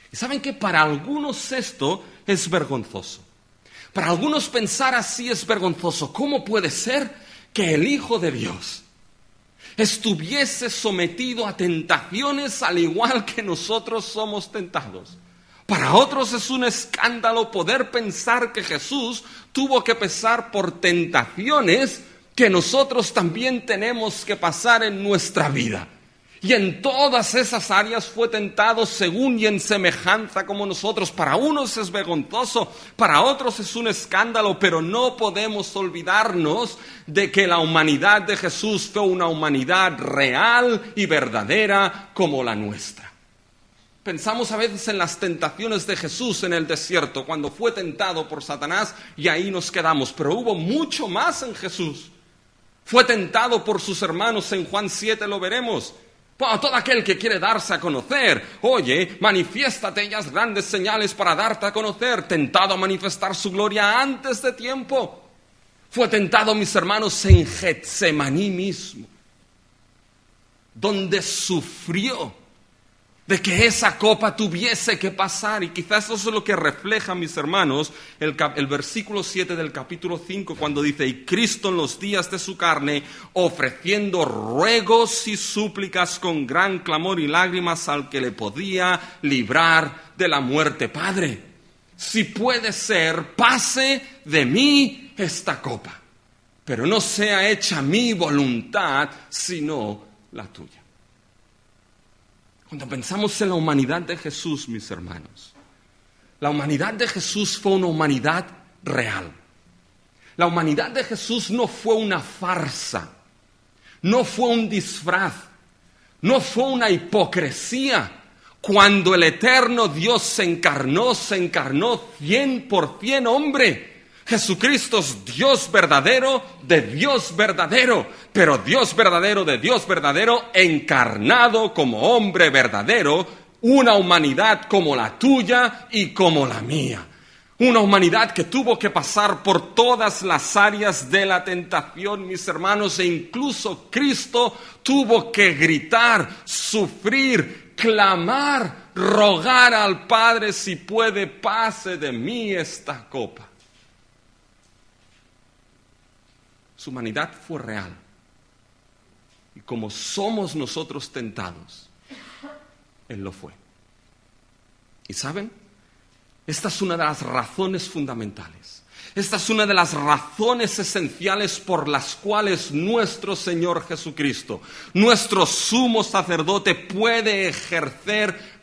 Y saben que para algunos esto es vergonzoso. Para algunos pensar así es vergonzoso. ¿Cómo puede ser que el Hijo de Dios estuviese sometido a tentaciones al igual que nosotros somos tentados? Para otros es un escándalo poder pensar que Jesús tuvo que pasar por tentaciones que nosotros también tenemos que pasar en nuestra vida. Y en todas esas áreas fue tentado según y en semejanza como nosotros. Para unos es vergonzoso, para otros es un escándalo, pero no podemos olvidarnos de que la humanidad de Jesús fue una humanidad real y verdadera como la nuestra. Pensamos a veces en las tentaciones de Jesús en el desierto, cuando fue tentado por Satanás, y ahí nos quedamos. Pero hubo mucho más en Jesús. Fue tentado por sus hermanos, en Juan 7 lo veremos. Para todo aquel que quiere darse a conocer, oye, manifiéstate ellas grandes señales para darte a conocer, tentado a manifestar su gloria antes de tiempo. Fue tentado, mis hermanos, en Getsemaní mismo, donde sufrió de que esa copa tuviese que pasar. Y quizás eso es lo que refleja, mis hermanos, el versículo 7 del capítulo 5, cuando dice: y Cristo en los días de su carne, ofreciendo ruegos y súplicas con gran clamor y lágrimas al que le podía librar de la muerte. Padre, si puede ser, pase de mí esta copa, pero no sea hecha mi voluntad, sino la tuya. Cuando pensamos en la humanidad de Jesús, mis hermanos, la humanidad de Jesús fue una humanidad real. La humanidad de Jesús no fue una farsa, no fue un disfraz, no fue una hipocresía. Cuando el eterno Dios se encarnó 100% hombre. Jesucristo es Dios verdadero de Dios verdadero, pero Dios verdadero de Dios verdadero encarnado como hombre verdadero, una humanidad como la tuya y como la mía. Una humanidad que tuvo que pasar por todas las áreas de la tentación, mis hermanos, e incluso Cristo tuvo que gritar, sufrir, clamar, rogar al Padre: si puede, pase de mí esta copa. Su humanidad fue real. Y como somos nosotros tentados, Él lo fue. ¿Y saben? Esta es una de las razones fundamentales. Esta es una de las razones esenciales por las cuales nuestro Señor Jesucristo, nuestro sumo sacerdote, puede ejercer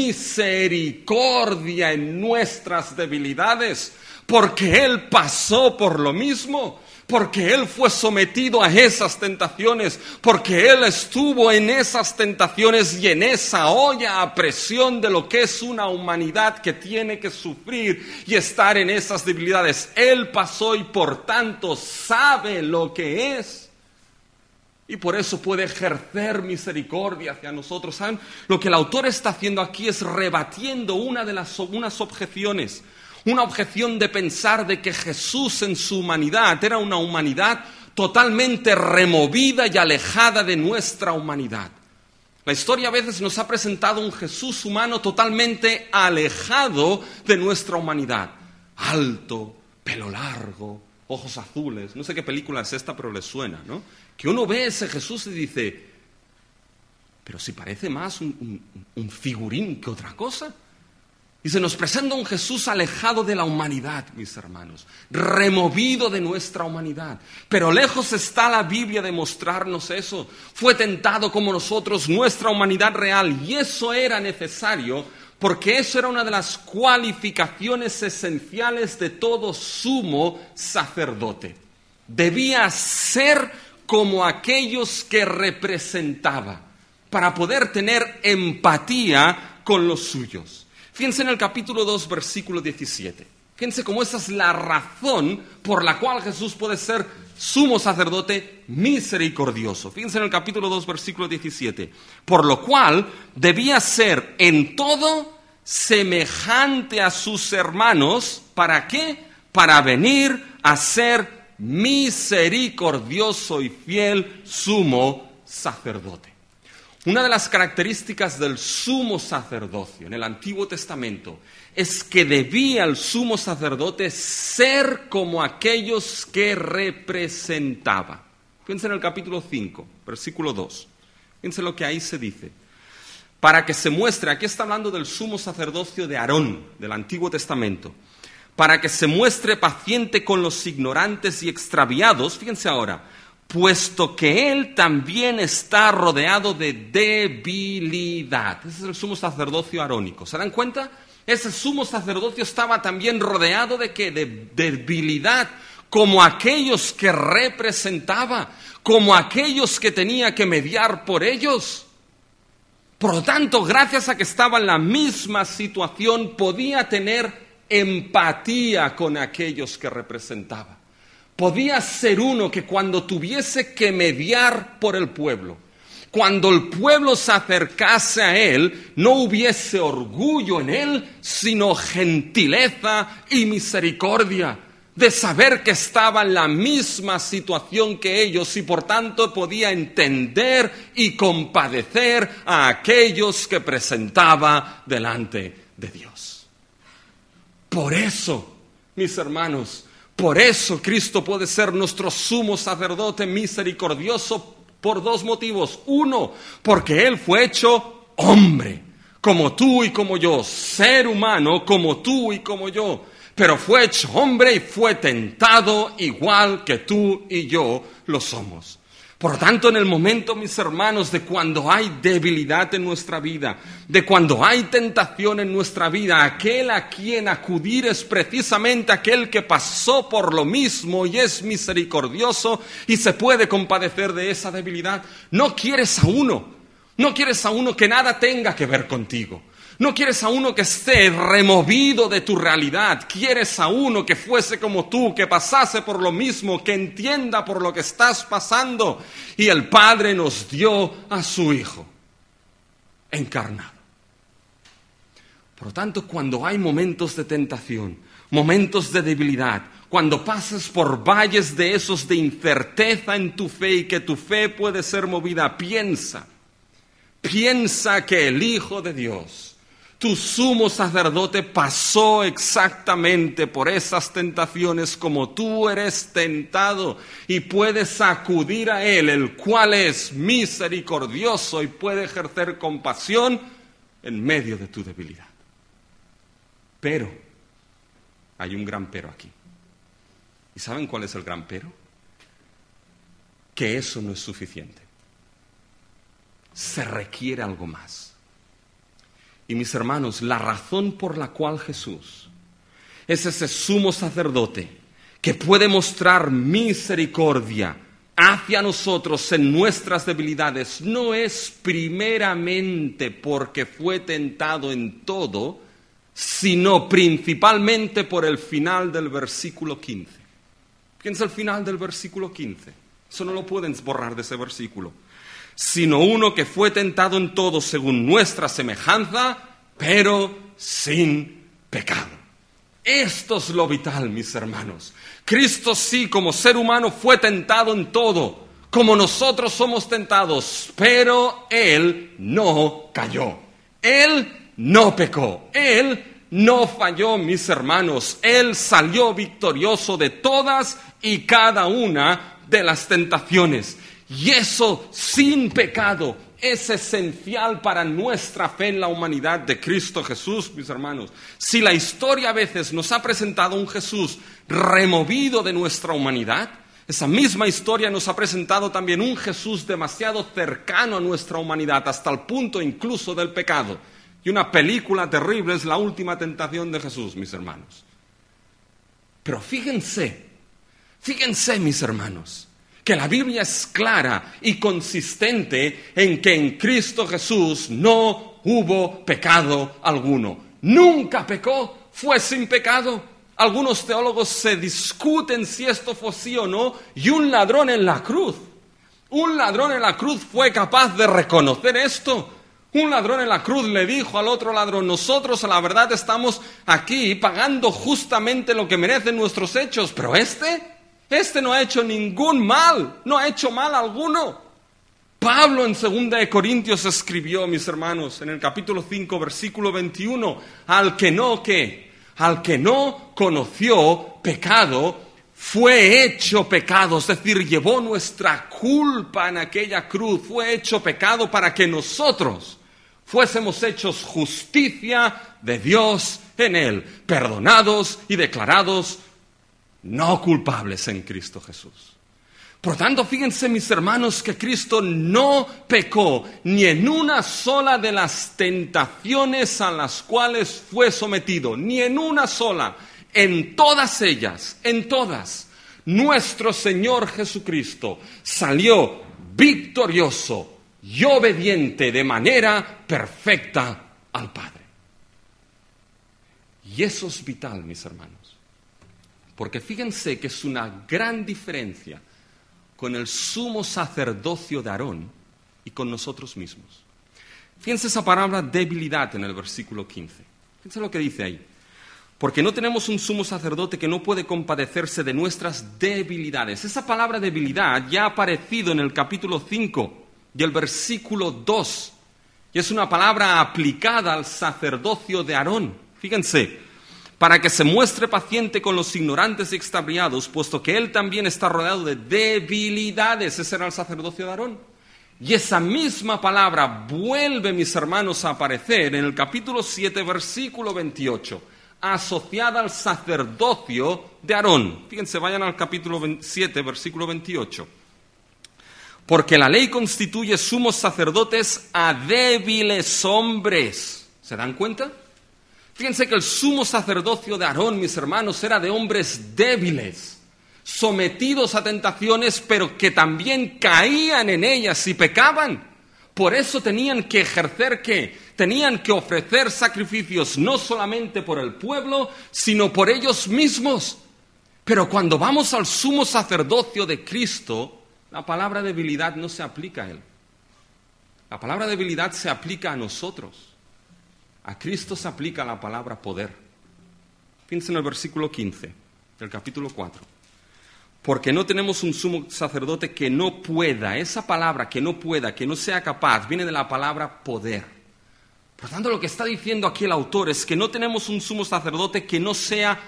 misericordia en nuestras debilidades, porque Él pasó por lo mismo. Porque Él fue sometido a esas tentaciones, porque Él estuvo en esas tentaciones y en esa olla a presión de lo que es una humanidad que tiene que sufrir y estar en esas debilidades. Él pasó y por tanto sabe lo que es. Y por eso puede ejercer misericordia hacia nosotros. ¿Saben? Lo que el autor está haciendo aquí es rebatiendo unas objeciones. Una objeción de pensar de que Jesús en su humanidad era una humanidad totalmente removida y alejada de nuestra humanidad. La historia a veces nos ha presentado un Jesús humano totalmente alejado de nuestra humanidad. Alto, pelo largo, ojos azules. No sé qué película es esta, pero le suena, ¿no? Que uno ve ese Jesús y dice: pero si parece más un figurín que otra cosa. Y se nos presenta un Jesús alejado de la humanidad, mis hermanos, removido de nuestra humanidad. Pero lejos está la Biblia de mostrarnos eso. Fue tentado como nosotros, nuestra humanidad real, y eso era necesario porque eso era una de las cualificaciones esenciales de todo sumo sacerdote. Debía ser como aquellos que representaba para poder tener empatía con los suyos. Fíjense en el capítulo 2, versículo 17. Fíjense cómo esa es la razón por la cual Jesús puede ser sumo sacerdote misericordioso. Fíjense en el capítulo 2, versículo 17. Por lo cual debía ser en todo semejante a sus hermanos. ¿Para qué? Para venir a ser misericordioso y fiel sumo sacerdote. Una de las características del sumo sacerdocio en el Antiguo Testamento es que debía el sumo sacerdote ser como aquellos que representaba. Fíjense en el capítulo 5, versículo 2. Fíjense lo que ahí se dice. Para que se muestre, aquí está hablando del sumo sacerdocio de Aarón, del Antiguo Testamento. Para que se muestre paciente con los ignorantes y extraviados, fíjense ahora, puesto que él también está rodeado de debilidad. Ese es el sumo sacerdocio arónico. ¿Se dan cuenta? Ese sumo sacerdocio estaba también rodeado ¿de qué? De debilidad, como aquellos que representaba, como aquellos que tenía que mediar por ellos. Por lo tanto, gracias a que estaba en la misma situación, podía tener empatía con aquellos que representaba. Podía ser uno que cuando tuviese que mediar por el pueblo, cuando el pueblo se acercase a él, no hubiese orgullo en él, sino gentileza y misericordia, de saber que estaba en la misma situación que ellos y por tanto podía entender y compadecer a aquellos que presentaba delante de Dios. Por eso, mis hermanos, por eso Cristo puede ser nuestro sumo sacerdote misericordioso por dos motivos. Uno, porque Él fue hecho hombre, como tú y como yo, ser humano como tú y como yo, pero fue hecho hombre y fue tentado igual que tú y yo lo somos. Por lo tanto, en el momento, mis hermanos, de cuando hay debilidad en nuestra vida, de cuando hay tentación en nuestra vida, aquel a quien acudir es precisamente aquel que pasó por lo mismo y es misericordioso y se puede compadecer de esa debilidad. No quieres a uno que nada tenga que ver contigo. No quieres a uno que esté removido de tu realidad. Quieres a uno que fuese como tú, que pasase por lo mismo, que entienda por lo que estás pasando. Y el Padre nos dio a su Hijo encarnado. Por lo tanto, cuando hay momentos de tentación, momentos de debilidad, cuando pases por valles de esos de incerteza en tu fe y que tu fe puede ser movida, piensa que el Hijo de Dios, tu sumo sacerdote, pasó exactamente por esas tentaciones como tú eres tentado y puedes acudir a Él, el cual es misericordioso y puede ejercer compasión en medio de tu debilidad. Pero hay un gran pero aquí. ¿Y saben cuál es el gran pero? Que eso no es suficiente. Se requiere algo más. Y mis hermanos, la razón por la cual Jesús es ese sumo sacerdote que puede mostrar misericordia hacia nosotros en nuestras debilidades no es primeramente porque fue tentado en todo, sino principalmente por el final del versículo 15. Fíjense el final del versículo 15. Eso no lo pueden borrar de ese versículo. Sino uno que fue tentado en todo según nuestra semejanza, pero sin pecado. Esto es lo vital, mis hermanos. Cristo sí, como ser humano, fue tentado en todo, como nosotros somos tentados, pero Él no cayó. Él no pecó. Él no falló, mis hermanos. Él salió victorioso de todas y cada una de las tentaciones. Y eso sin pecado es esencial para nuestra fe en la humanidad de Cristo Jesús, mis hermanos. Si la historia a veces nos ha presentado un Jesús removido de nuestra humanidad, esa misma historia nos ha presentado también un Jesús demasiado cercano a nuestra humanidad, hasta el punto incluso del pecado. Y una película terrible es La Última Tentación de Jesús, mis hermanos. Pero fíjense, mis hermanos, que la Biblia es clara y consistente en que en Cristo Jesús no hubo pecado alguno. Nunca pecó, fue sin pecado. Algunos teólogos se discuten si esto fue así o no, y un ladrón en la cruz fue capaz de reconocer esto. Un ladrón en la cruz le dijo al otro ladrón: nosotros a la verdad estamos aquí pagando justamente lo que merecen nuestros hechos, pero este no ha hecho ningún mal, no ha hecho mal alguno. Pablo en 2 Corintios escribió, mis hermanos, en el capítulo 5, versículo 21, al que no conoció pecado, fue hecho pecado, es decir, llevó nuestra culpa en aquella cruz, fue hecho pecado para que nosotros fuésemos hechos justicia de Dios en Él, perdonados y declarados no culpables en Cristo Jesús. Por tanto, fíjense, mis hermanos, que Cristo no pecó ni en una sola de las tentaciones a las cuales fue sometido, ni en una sola. En todas ellas, en todas, nuestro Señor Jesucristo salió victorioso y obediente de manera perfecta al Padre. Y eso es vital, mis hermanos, porque fíjense que es una gran diferencia con el sumo sacerdocio de Aarón y con nosotros mismos. Fíjense esa palabra debilidad en el versículo 15. Fíjense lo que dice ahí. Porque no tenemos un sumo sacerdote que no puede compadecerse de nuestras debilidades. Esa palabra debilidad ya ha aparecido en el capítulo 5 y el versículo 2. Y es una palabra aplicada al sacerdocio de Aarón. Fíjense, para que se muestre paciente con los ignorantes y extraviados, puesto que él también está rodeado de debilidades. Ese era el sacerdocio de Aarón. Y esa misma palabra vuelve, mis hermanos, a aparecer en el capítulo 7, versículo 28. Asociada al sacerdocio de Aarón. Fíjense, vayan al capítulo 7, versículo 28. Porque la ley constituye sumos sacerdotes a débiles hombres. ¿Se dan cuenta? Fíjense que el sumo sacerdocio de Aarón, mis hermanos, era de hombres débiles, sometidos a tentaciones, pero que también caían en ellas y pecaban. Por eso tenían que ejercer, ¿qué? Tenían que ofrecer sacrificios no solamente por el pueblo, sino por ellos mismos. Pero cuando vamos al sumo sacerdocio de Cristo, la palabra debilidad no se aplica a Él. La palabra debilidad se aplica a nosotros. A Cristo se aplica la palabra poder. Fíjense en el versículo 15 del capítulo 4. Porque no tenemos un sumo sacerdote que no pueda. Esa palabra que no pueda, que no sea capaz, viene de la palabra poder. Por tanto, lo que está diciendo aquí el autor es que no tenemos un sumo sacerdote que no sea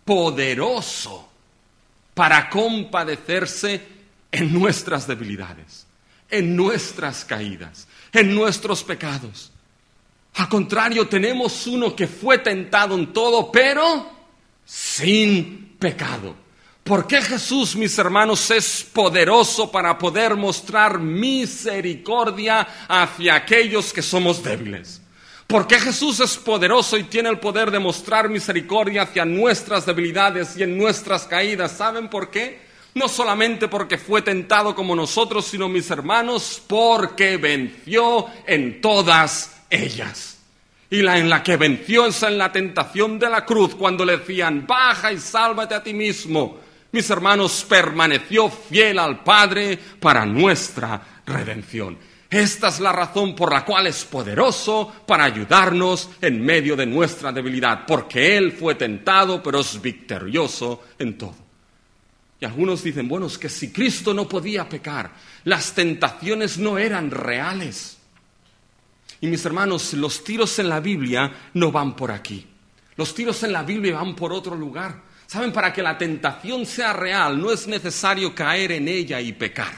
poderoso para compadecerse en nuestras debilidades, en nuestras caídas, en nuestros pecados. Al contrario, tenemos uno que fue tentado en todo, pero sin pecado. ¿Por qué Jesús, mis hermanos, es poderoso para poder mostrar misericordia hacia aquellos que somos débiles? ¿Por qué Jesús es poderoso y tiene el poder de mostrar misericordia hacia nuestras debilidades y en nuestras caídas? ¿Saben por qué? No solamente porque fue tentado como nosotros, sino, mis hermanos, porque venció en todas ellas. Y en la que venció es en la tentación de la cruz, cuando le decían, baja y sálvate a ti mismo. Mis hermanos, permaneció fiel al Padre para nuestra redención. Esta es la razón por la cual es poderoso para ayudarnos en medio de nuestra debilidad, porque Él fue tentado, pero es victorioso en todo. Y algunos dicen, bueno, es que si Cristo no podía pecar, las tentaciones no eran reales. Y mis hermanos, los tiros en la Biblia no van por aquí. Los tiros en la Biblia van por otro lugar. ¿Saben? Para que la tentación sea real, no es necesario caer en ella y pecar.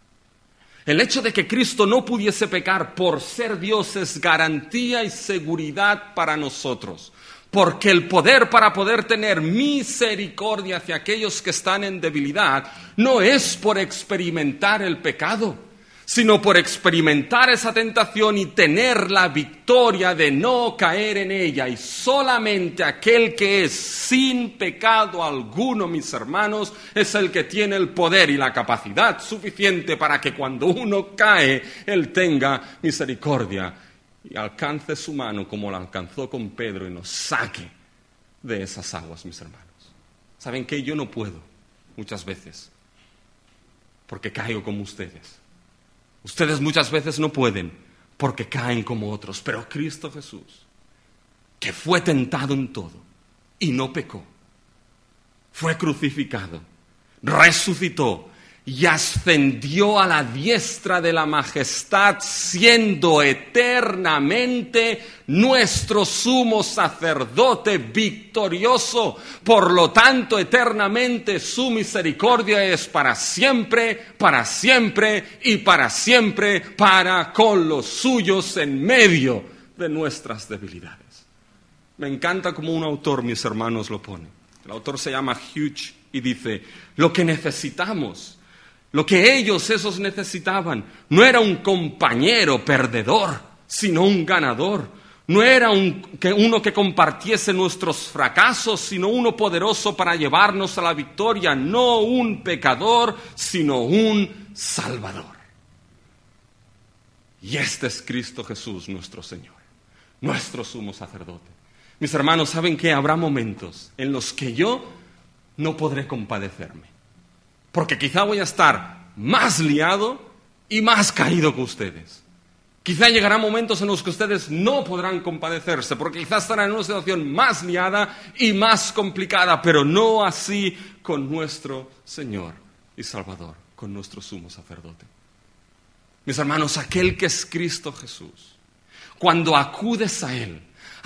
El hecho de que Cristo no pudiese pecar por ser Dios es garantía y seguridad para nosotros. Porque el poder para poder tener misericordia hacia aquellos que están en debilidad no es por experimentar el pecado, sino por experimentar esa tentación y tener la victoria de no caer en ella. Y solamente aquel que es sin pecado alguno, mis hermanos, es el que tiene el poder y la capacidad suficiente para que cuando uno cae, Él tenga misericordia y alcance su mano como la alcanzó con Pedro y nos saque de esas aguas, mis hermanos. ¿Saben qué? Yo no puedo, muchas veces, porque caigo como ustedes. Ustedes muchas veces no pueden porque caen como otros, pero Cristo Jesús, que fue tentado en todo y no pecó, fue crucificado, resucitó y ascendió a la diestra de la majestad, siendo eternamente nuestro sumo sacerdote victorioso. Por lo tanto, eternamente su misericordia es para siempre y para siempre, para con los suyos en medio de nuestras debilidades. Me encanta como un autor, mis hermanos, lo pone. El autor se llama Hughes y dice, lo que necesitamos, lo que esos necesitaban, no era un compañero perdedor, sino un ganador. No era uno que compartiese nuestros fracasos, sino uno poderoso para llevarnos a la victoria. No un pecador, sino un Salvador. Y este es Cristo Jesús, nuestro Señor, nuestro sumo sacerdote. Mis hermanos, ¿saben qué? Habrá momentos en los que yo no podré compadecerme. Porque quizá voy a estar más liado y más caído que ustedes. Quizá llegará momentos en los que ustedes no podrán compadecerse, porque quizá estarán en una situación más liada y más complicada, pero no así con nuestro Señor y Salvador, con nuestro sumo sacerdote. Mis hermanos, aquel que es Cristo Jesús, cuando acudes a Él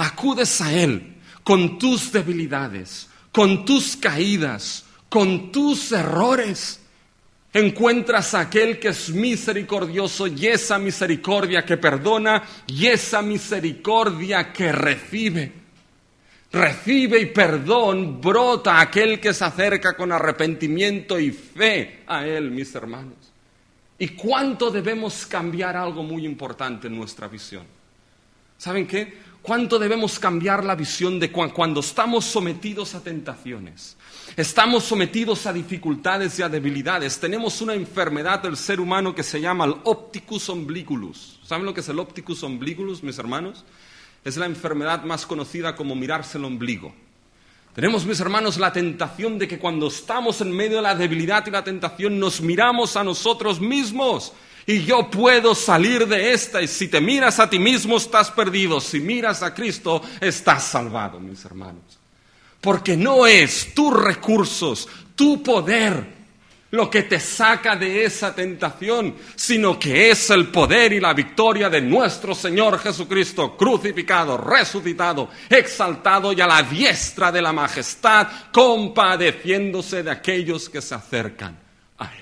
con tus debilidades, con tus caídas, con tus errores, encuentras a aquel que es misericordioso y esa misericordia que perdona y esa misericordia que recibe. Recibe y perdón brota a aquel que se acerca con arrepentimiento y fe a Él, mis hermanos. ¿Y cuánto debemos cambiar algo muy importante en nuestra visión? ¿Saben qué? ¿Cuánto debemos cambiar la visión de cuando estamos sometidos a tentaciones? Estamos sometidos a dificultades y a debilidades. Tenemos una enfermedad del ser humano que se llama el opticus ombligulus. ¿Saben lo que es el opticus ombligulus, mis hermanos? Es la enfermedad más conocida como mirarse el ombligo. Tenemos, mis hermanos, la tentación de que cuando estamos en medio de la debilidad y la tentación nos miramos a nosotros mismos. Y yo puedo salir de esta, y si te miras a ti mismo estás perdido, si miras a Cristo estás salvado, mis hermanos. Porque no es tus recursos, tu poder lo que te saca de esa tentación, sino que es el poder y la victoria de nuestro Señor Jesucristo, crucificado, resucitado, exaltado y a la diestra de la majestad, compadeciéndose de aquellos que se acercan a Él.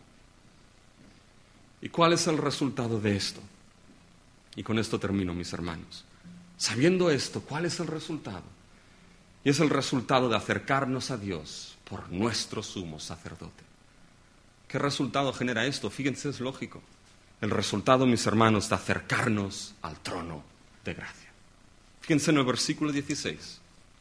¿Y cuál es el resultado de esto? Y con esto termino, mis hermanos. Sabiendo esto, ¿cuál es el resultado? Y es el resultado de acercarnos a Dios por nuestro sumo sacerdote. ¿Qué resultado genera esto? Fíjense, es lógico. El resultado, mis hermanos, de acercarnos al trono de gracia. Fíjense en el versículo 16.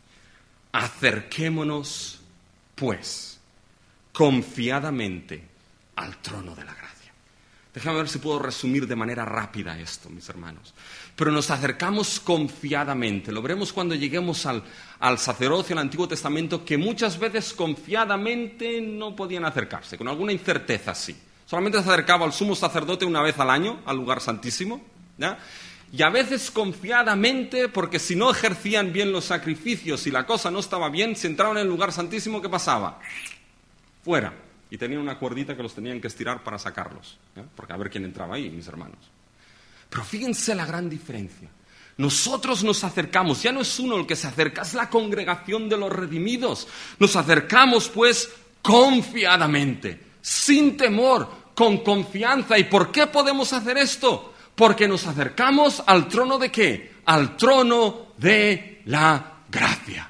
Acerquémonos, pues, confiadamente al trono de la gracia. Déjame ver si puedo resumir de manera rápida esto, mis hermanos. Pero nos acercamos confiadamente. Lo veremos cuando lleguemos al sacerdocio del Antiguo Testamento, que muchas veces confiadamente no podían acercarse, con alguna incerteza sí. Solamente se acercaba al sumo sacerdote una vez al año, al lugar santísimo, ¿ya? Y a veces confiadamente, porque si no ejercían bien los sacrificios y la cosa no estaba bien, si entraban en el lugar santísimo, ¿qué pasaba? Fuera. Y tenían una cuerdita que los tenían que estirar para sacarlos, ¿eh? Porque a ver quién entraba ahí, mis hermanos. Pero fíjense la gran diferencia. Nosotros nos acercamos, ya no es uno el que se acerca, es la congregación de los redimidos. Nos acercamos pues confiadamente, sin temor, con confianza. ¿Y por qué podemos hacer esto? Porque nos acercamos al trono ¿de qué? Al trono de la gracia.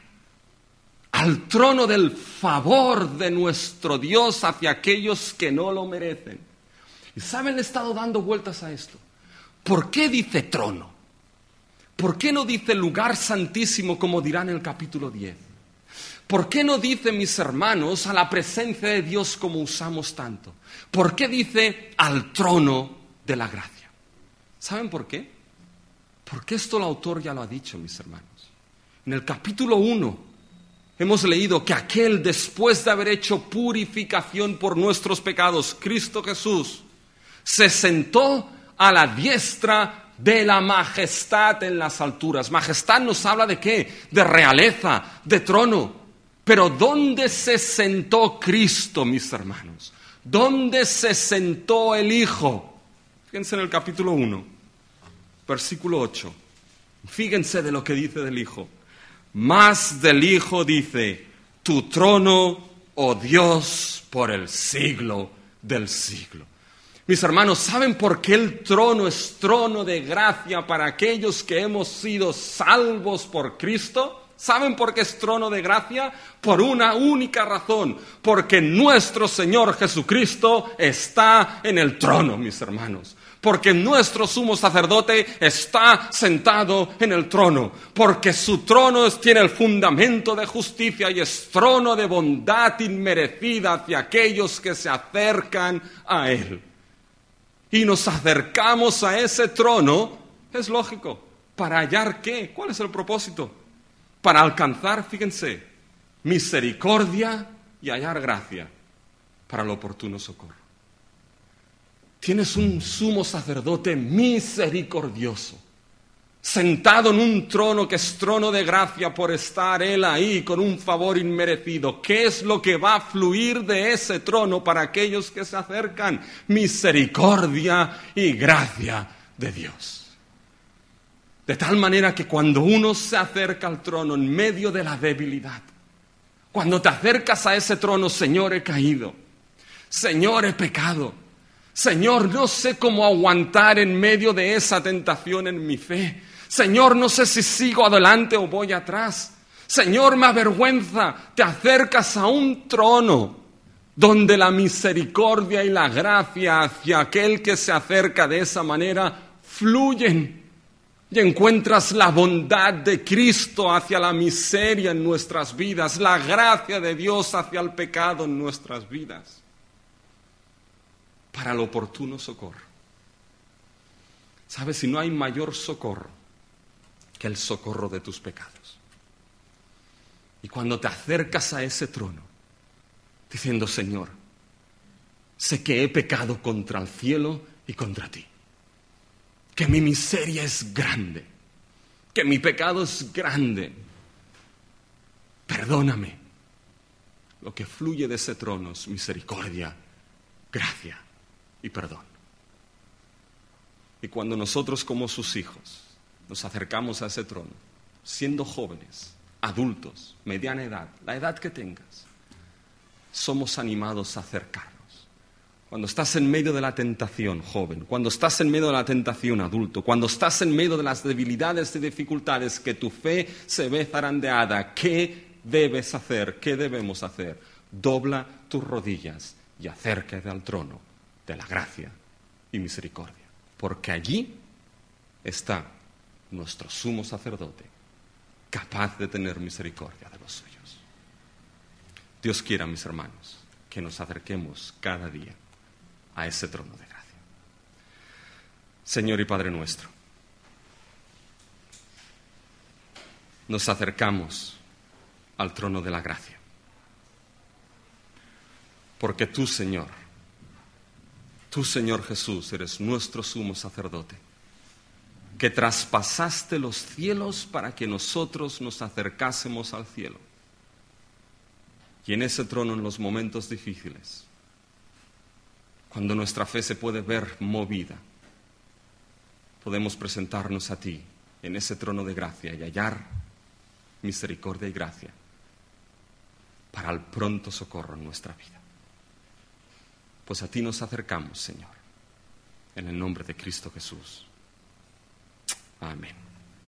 Al trono del favor de nuestro Dios hacia aquellos que no lo merecen. ¿Y saben? He estado dando vueltas a esto. ¿Por qué dice trono? ¿Por qué no dice lugar santísimo como dirá en el capítulo 10? ¿Por qué no dice, mis hermanos, a la presencia de Dios como usamos tanto? ¿Por qué dice al trono de la gracia? ¿Saben por qué? Porque esto el autor ya lo ha dicho, mis hermanos. En el capítulo 1 hemos leído que aquel, después de haber hecho purificación por nuestros pecados, Cristo Jesús, se sentó a la diestra de la majestad en las alturas. Majestad nos habla ¿de qué? De realeza, de trono. Pero ¿dónde se sentó Cristo, mis hermanos? ¿Dónde se sentó el Hijo? Fíjense en el capítulo 1, versículo 8. Fíjense de lo que dice del Hijo. Más del Hijo dice, tu trono, oh Dios, por el siglo del siglo. Mis hermanos, ¿saben por qué el trono es trono de gracia para aquellos que hemos sido salvos por Cristo? ¿Saben por qué es trono de gracia? Por una única razón, porque nuestro Señor Jesucristo está en el trono, mis hermanos. Porque nuestro sumo sacerdote está sentado en el trono, porque su trono tiene el fundamento de justicia y es trono de bondad inmerecida hacia aquellos que se acercan a Él. Y nos acercamos a ese trono, es lógico, ¿para hallar qué? ¿Cuál es el propósito? Para alcanzar, fíjense, misericordia y hallar gracia para el oportuno socorro. Tienes un sumo sacerdote misericordioso, sentado en un trono que es trono de gracia por estar Él ahí con un favor inmerecido. ¿Qué es lo que va a fluir de ese trono para aquellos que se acercan? Misericordia y gracia de Dios. De tal manera que cuando uno se acerca al trono en medio de la debilidad, cuando te acercas a ese trono, Señor, he caído, Señor, he pecado, Señor, no sé cómo aguantar en medio de esa tentación en mi fe. Señor, no sé si sigo adelante o voy atrás. Señor, me avergüenza. Te acercas a un trono donde la misericordia y la gracia hacia aquel que se acerca de esa manera fluyen. Y encuentras la bondad de Cristo hacia la miseria en nuestras vidas, la gracia de Dios hacia el pecado en nuestras vidas. Para el oportuno socorro. ¿Sabes? Si no hay mayor socorro que el socorro de tus pecados. Y cuando te acercas a ese trono, diciendo, Señor, sé que he pecado contra el cielo y contra ti, que mi miseria es grande, que mi pecado es grande, perdóname. Lo que fluye de ese trono es misericordia, gracia y perdón. Y cuando nosotros como sus hijos nos acercamos a ese trono, siendo jóvenes, adultos, mediana edad, la edad que tengas, somos animados a acercarnos. Cuando estás en medio de la tentación, joven, cuando estás en medio de la tentación, adulto, cuando estás en medio de las debilidades y dificultades que tu fe se ve zarandeada, ¿qué debes hacer? ¿Qué debemos hacer? Dobla tus rodillas y acércate al trono de la gracia y misericordia, porque allí está nuestro sumo sacerdote, capaz de tener misericordia de los suyos. Dios quiera, mis hermanos, que nos acerquemos cada día a ese trono de gracia. Señor y Padre nuestro, nos acercamos al trono de la gracia, porque tú, Señor Jesús, eres nuestro sumo sacerdote, que traspasaste los cielos para que nosotros nos acercásemos al cielo. Y en ese trono, en los momentos difíciles, cuando nuestra fe se puede ver movida, podemos presentarnos a ti en ese trono de gracia y hallar misericordia y gracia para el pronto socorro en nuestra vida. Pues a ti nos acercamos, Señor, en el nombre de Cristo Jesús. Amén.